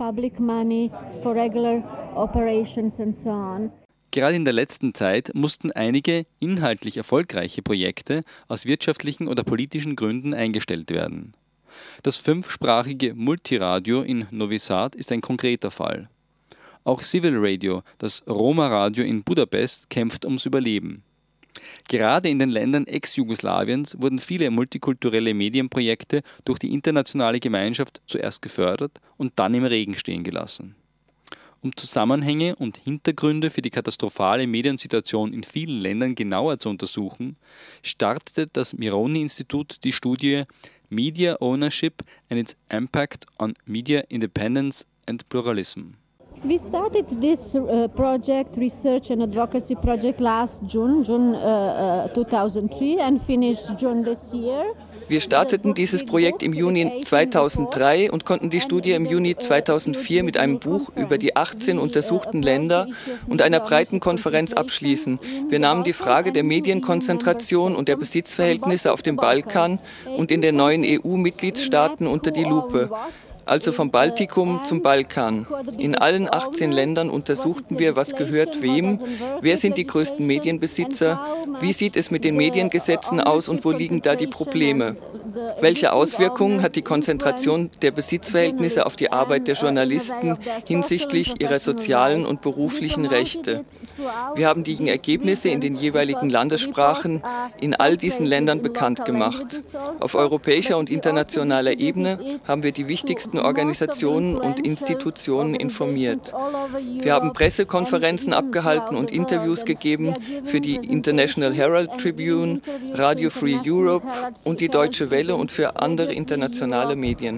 Gerade in der letzten Zeit mussten einige inhaltlich erfolgreiche Projekte aus wirtschaftlichen oder politischen Gründen eingestellt werden. Das fünfsprachige Multiradio in Novi Sad ist ein konkreter Fall. Auch Civil Radio, das Roma-Radio in Budapest, kämpft ums Überleben. Gerade in den Ländern Ex-Jugoslawiens wurden viele multikulturelle Medienprojekte durch die internationale Gemeinschaft zuerst gefördert und dann im Regen stehen gelassen. Um Zusammenhänge und Hintergründe für die katastrophale Mediensituation in vielen Ländern genauer zu untersuchen, startete das Mironi-Institut die Studie Media Ownership and its Impact on Media Independence and Pluralism. We started this uh, project, research and advocacy project last June, June uh, uh, two thousand three, and finished June this year. Wir starteten dieses Projekt im Juni zweitausenddrei und konnten die Studie im Juni zweitausendvier mit einem Buch über die achtzehn untersuchten Länder und einer breiten Konferenz abschließen. Wir nahmen die Frage der Medienkonzentration und der Besitzverhältnisse auf dem Balkan und in den neuen E U-Mitgliedstaaten unter die Lupe. Also vom Baltikum zum Balkan. In allen achtzehn Ländern untersuchten wir, was gehört wem, wer sind die größten Medienbesitzer, wie sieht es mit den Mediengesetzen aus und wo liegen da die Probleme. Welche Auswirkungen hat die Konzentration der Besitzverhältnisse auf die Arbeit der Journalisten hinsichtlich ihrer sozialen und beruflichen Rechte? Wir haben die Ergebnisse in den jeweiligen Landessprachen in all diesen Ländern bekannt gemacht. Auf europäischer und internationaler Ebene haben wir die wichtigsten Organisationen und Institutionen informiert. Wir haben Pressekonferenzen abgehalten und Interviews gegeben für die International Herald Tribune, Radio Free Europe und die Deutsche Welle und für andere internationale Medien.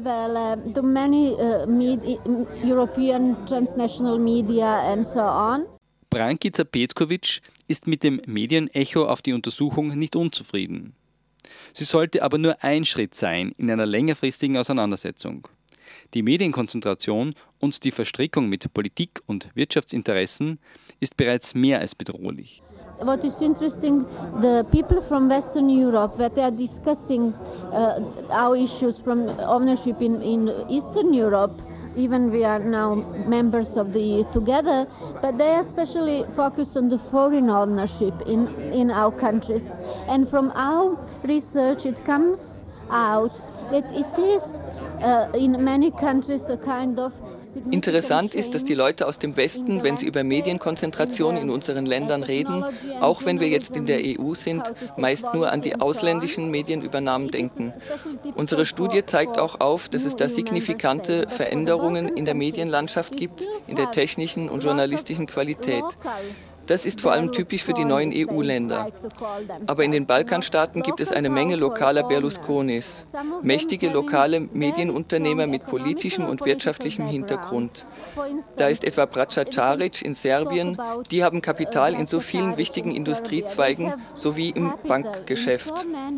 Brankica Petković ist mit dem Medienecho auf die Untersuchung nicht unzufrieden. Sie sollte aber nur ein Schritt sein in einer längerfristigen Auseinandersetzung. Die Medienkonzentration und die Verstrickung mit Politik und Wirtschaftsinteressen ist bereits mehr als bedrohlich. What is interesting, the people from Western Europe, that they are discussing uh, our issues from ownership in, in Eastern Europe, even we are now members of the E U together, but they especially focus on the foreign ownership in, in our countries. And from our research it comes out that it is uh, in many countries a kind of Interessant ist, dass die Leute aus dem Westen, wenn sie über Medienkonzentration in unseren Ländern reden, auch wenn wir jetzt in der E U sind, meist nur an die ausländischen Medienübernahmen denken. Unsere Studie zeigt auch auf, dass es da signifikante Veränderungen in der Medienlandschaft gibt, in der technischen und journalistischen Qualität. Das ist vor allem typisch für die neuen E U-Länder. Aber in den Balkanstaaten gibt es eine Menge lokaler Berlusconis, mächtige lokale Medienunternehmer mit politischem und wirtschaftlichem Hintergrund. Da ist etwa Braća Carić in Serbien, die haben Kapital in so vielen wichtigen Industriezweigen sowie im Bankgeschäft.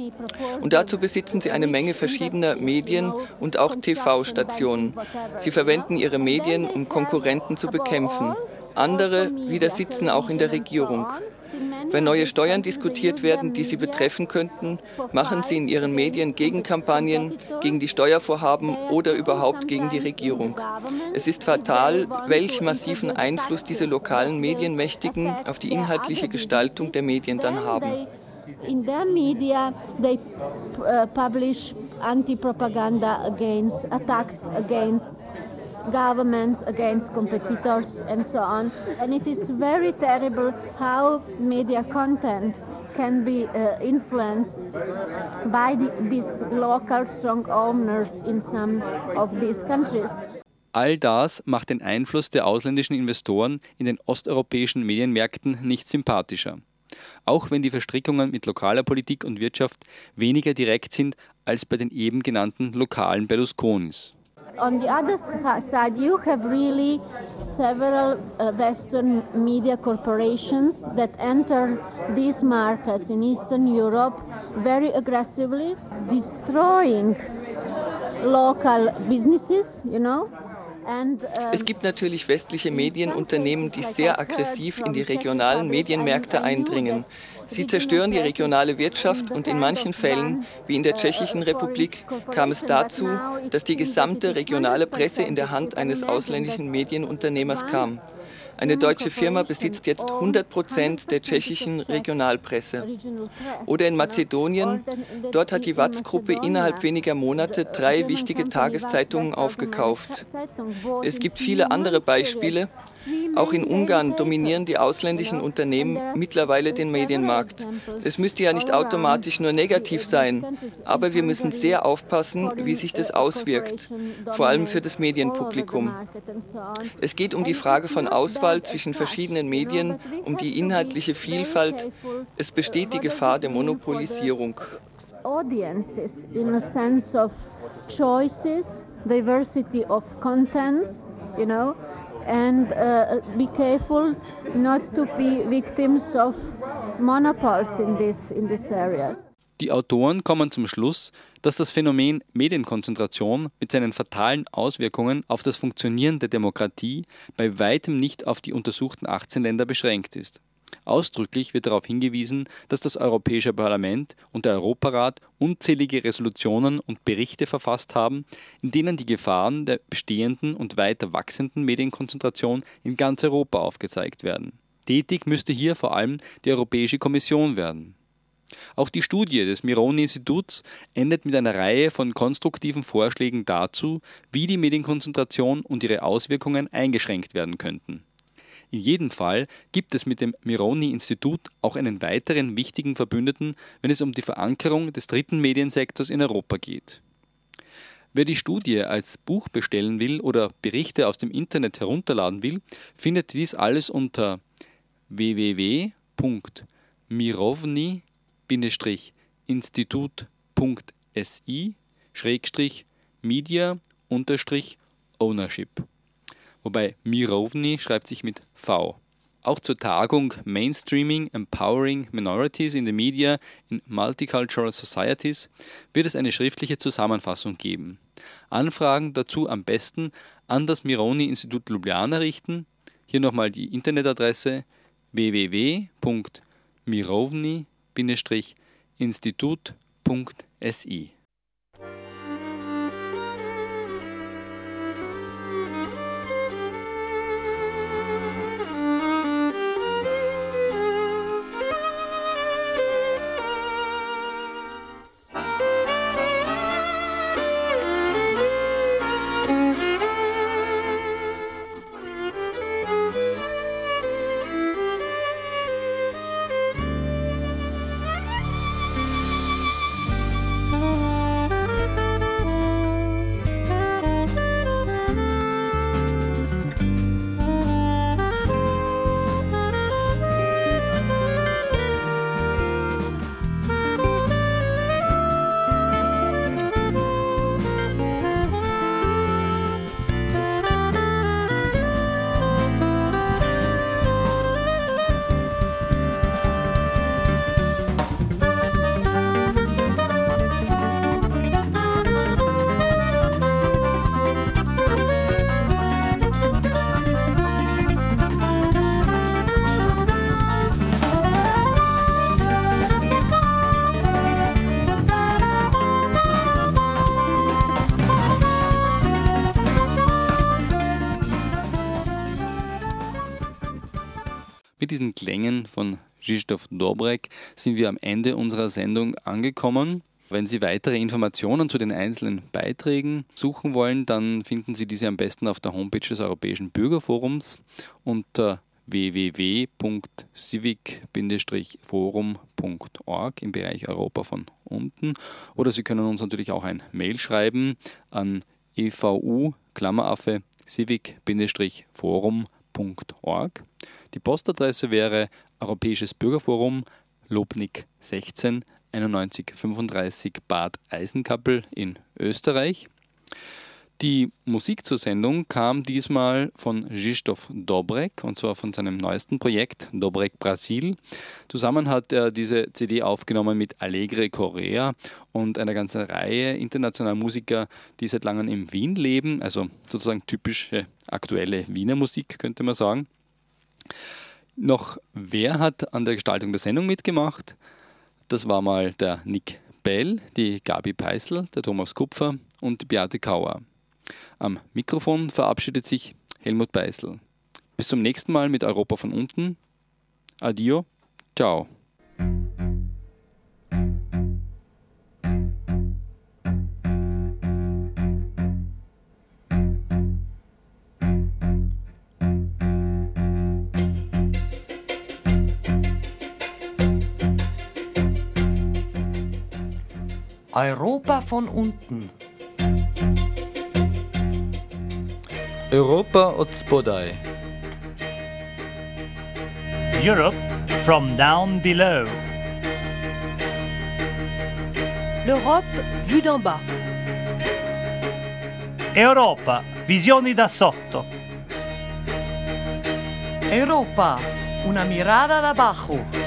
Und dazu besitzen sie eine Menge verschiedener Medien und auch T V-Stationen. Sie verwenden ihre Medien, um Konkurrenten zu bekämpfen. Andere wieder sitzen auch in der Regierung. Wenn neue Steuern diskutiert werden, die sie betreffen könnten, machen sie in ihren Medien Gegenkampagnen gegen die Steuervorhaben oder überhaupt gegen die Regierung. Es ist fatal, welch massiven Einfluss diese lokalen Medienmächtigen auf die inhaltliche Gestaltung der Medien dann haben. In their media, they uh, publish anti-propaganda against, attacks against governments, against competitors and so on. And it is very terrible how media content can be uh, influenced by the, these local strong owners in some of these countries. All das macht den Einfluss der ausländischen Investoren in den osteuropäischen Medienmärkten nicht sympathischer. Auch wenn die Verstrickungen mit lokaler Politik und Wirtschaft weniger direkt sind als bei den eben genannten lokalen Berlusconis. On the other side, you have really several uh, Western media corporations that enter these markets in Eastern Europe very aggressively, destroying local businesses, you know. Es gibt natürlich westliche Medienunternehmen, die sehr aggressiv in die regionalen Medienmärkte eindringen. Sie zerstören die regionale Wirtschaft und in manchen Fällen, wie in der Tschechischen Republik, kam es dazu, dass die gesamte regionale Presse in der Hand eines ausländischen Medienunternehmers kam. Eine deutsche Firma besitzt jetzt hundert Prozent der tschechischen Regionalpresse. Oder in Mazedonien, dort hat die W A Z Gruppe innerhalb weniger Monate drei wichtige Tageszeitungen aufgekauft. Es gibt viele andere Beispiele. Auch in Ungarn dominieren die ausländischen Unternehmen mittlerweile den Medienmarkt. Es müsste ja nicht automatisch nur negativ sein, aber wir müssen sehr aufpassen, wie sich das auswirkt, vor allem für das Medienpublikum. Es geht um die Frage von Auswahl zwischen verschiedenen Medien, um die inhaltliche Vielfalt. Es besteht die Gefahr der Monopolisierung. Audiences in a sense of choices, diversity of contents, you know. And uh, be careful not to be victims of monopoles in this in these areas. Die Autoren kommen zum Schluss, dass das Phänomen Medienkonzentration mit seinen fatalen Auswirkungen auf das Funktionieren der Demokratie bei weitem nicht auf die untersuchten achtzehn Länder beschränkt ist. Ausdrücklich wird darauf hingewiesen, dass das Europäische Parlament und der Europarat unzählige Resolutionen und Berichte verfasst haben, in denen die Gefahren der bestehenden und weiter wachsenden Medienkonzentration in ganz Europa aufgezeigt werden. Tätig müsste hier vor allem die Europäische Kommission werden. Auch die Studie des Mironi-Instituts endet mit einer Reihe von konstruktiven Vorschlägen dazu, wie die Medienkonzentration und ihre Auswirkungen eingeschränkt werden könnten. In jedem Fall gibt es mit dem Mironi-Institut auch einen weiteren wichtigen Verbündeten, wenn es um die Verankerung des dritten Mediensektors in Europa geht. Wer die Studie als Buch bestellen will oder Berichte aus dem Internet herunterladen will, findet dies alles unter w w w punkt mirovni institut punkt s i schrägstrich media unterstrich ownership. Wobei Mirovni schreibt sich mit V. Auch zur Tagung Mainstreaming Empowering Minorities in the Media in Multicultural Societies wird es eine schriftliche Zusammenfassung geben. Anfragen dazu am besten an das Mironi-Institut Ljubljana richten. Hier nochmal die Internetadresse w w w punkt mirovni institut punkt s i. Mit diesen Klängen von Krzysztof Dobrek sind wir am Ende unserer Sendung angekommen. Wenn Sie weitere Informationen zu den einzelnen Beiträgen suchen wollen, dann finden Sie diese am besten auf der Homepage des Europäischen Bürgerforums unter w w w punkt civic forum punkt org im Bereich Europa von unten. Oder Sie können uns natürlich auch ein Mail schreiben an e v u Klammeraffe civic forum punkt org. Die Postadresse wäre Europäisches Bürgerforum, Lobnig sechzehn einundneunzig fünfunddreißig Bad Eisenkappel in Österreich. Die Musik zur Sendung kam diesmal von Krzysztof Dobrek, und zwar von seinem neuesten Projekt Dobrek Brasil. Zusammen hat er diese C D aufgenommen mit Alegre Correa und einer ganzen Reihe internationaler Musiker, die seit langem in Wien leben, also sozusagen typische aktuelle Wiener Musik, könnte man sagen. Noch wer hat an der Gestaltung der Sendung mitgemacht? Das war mal der Nick Bell, die Gabi Peißl, der Thomas Kupfer und die Beate Kauer. Am Mikrofon verabschiedet sich Helmut Peißl. Bis zum nächsten Mal mit Europa von unten. Adio, ciao. Europa von unten. Europa od spodaj. Europe from down below. L'Europe vue d'en bas. Europa, visioni da sotto. Europa, una mirada da abajo.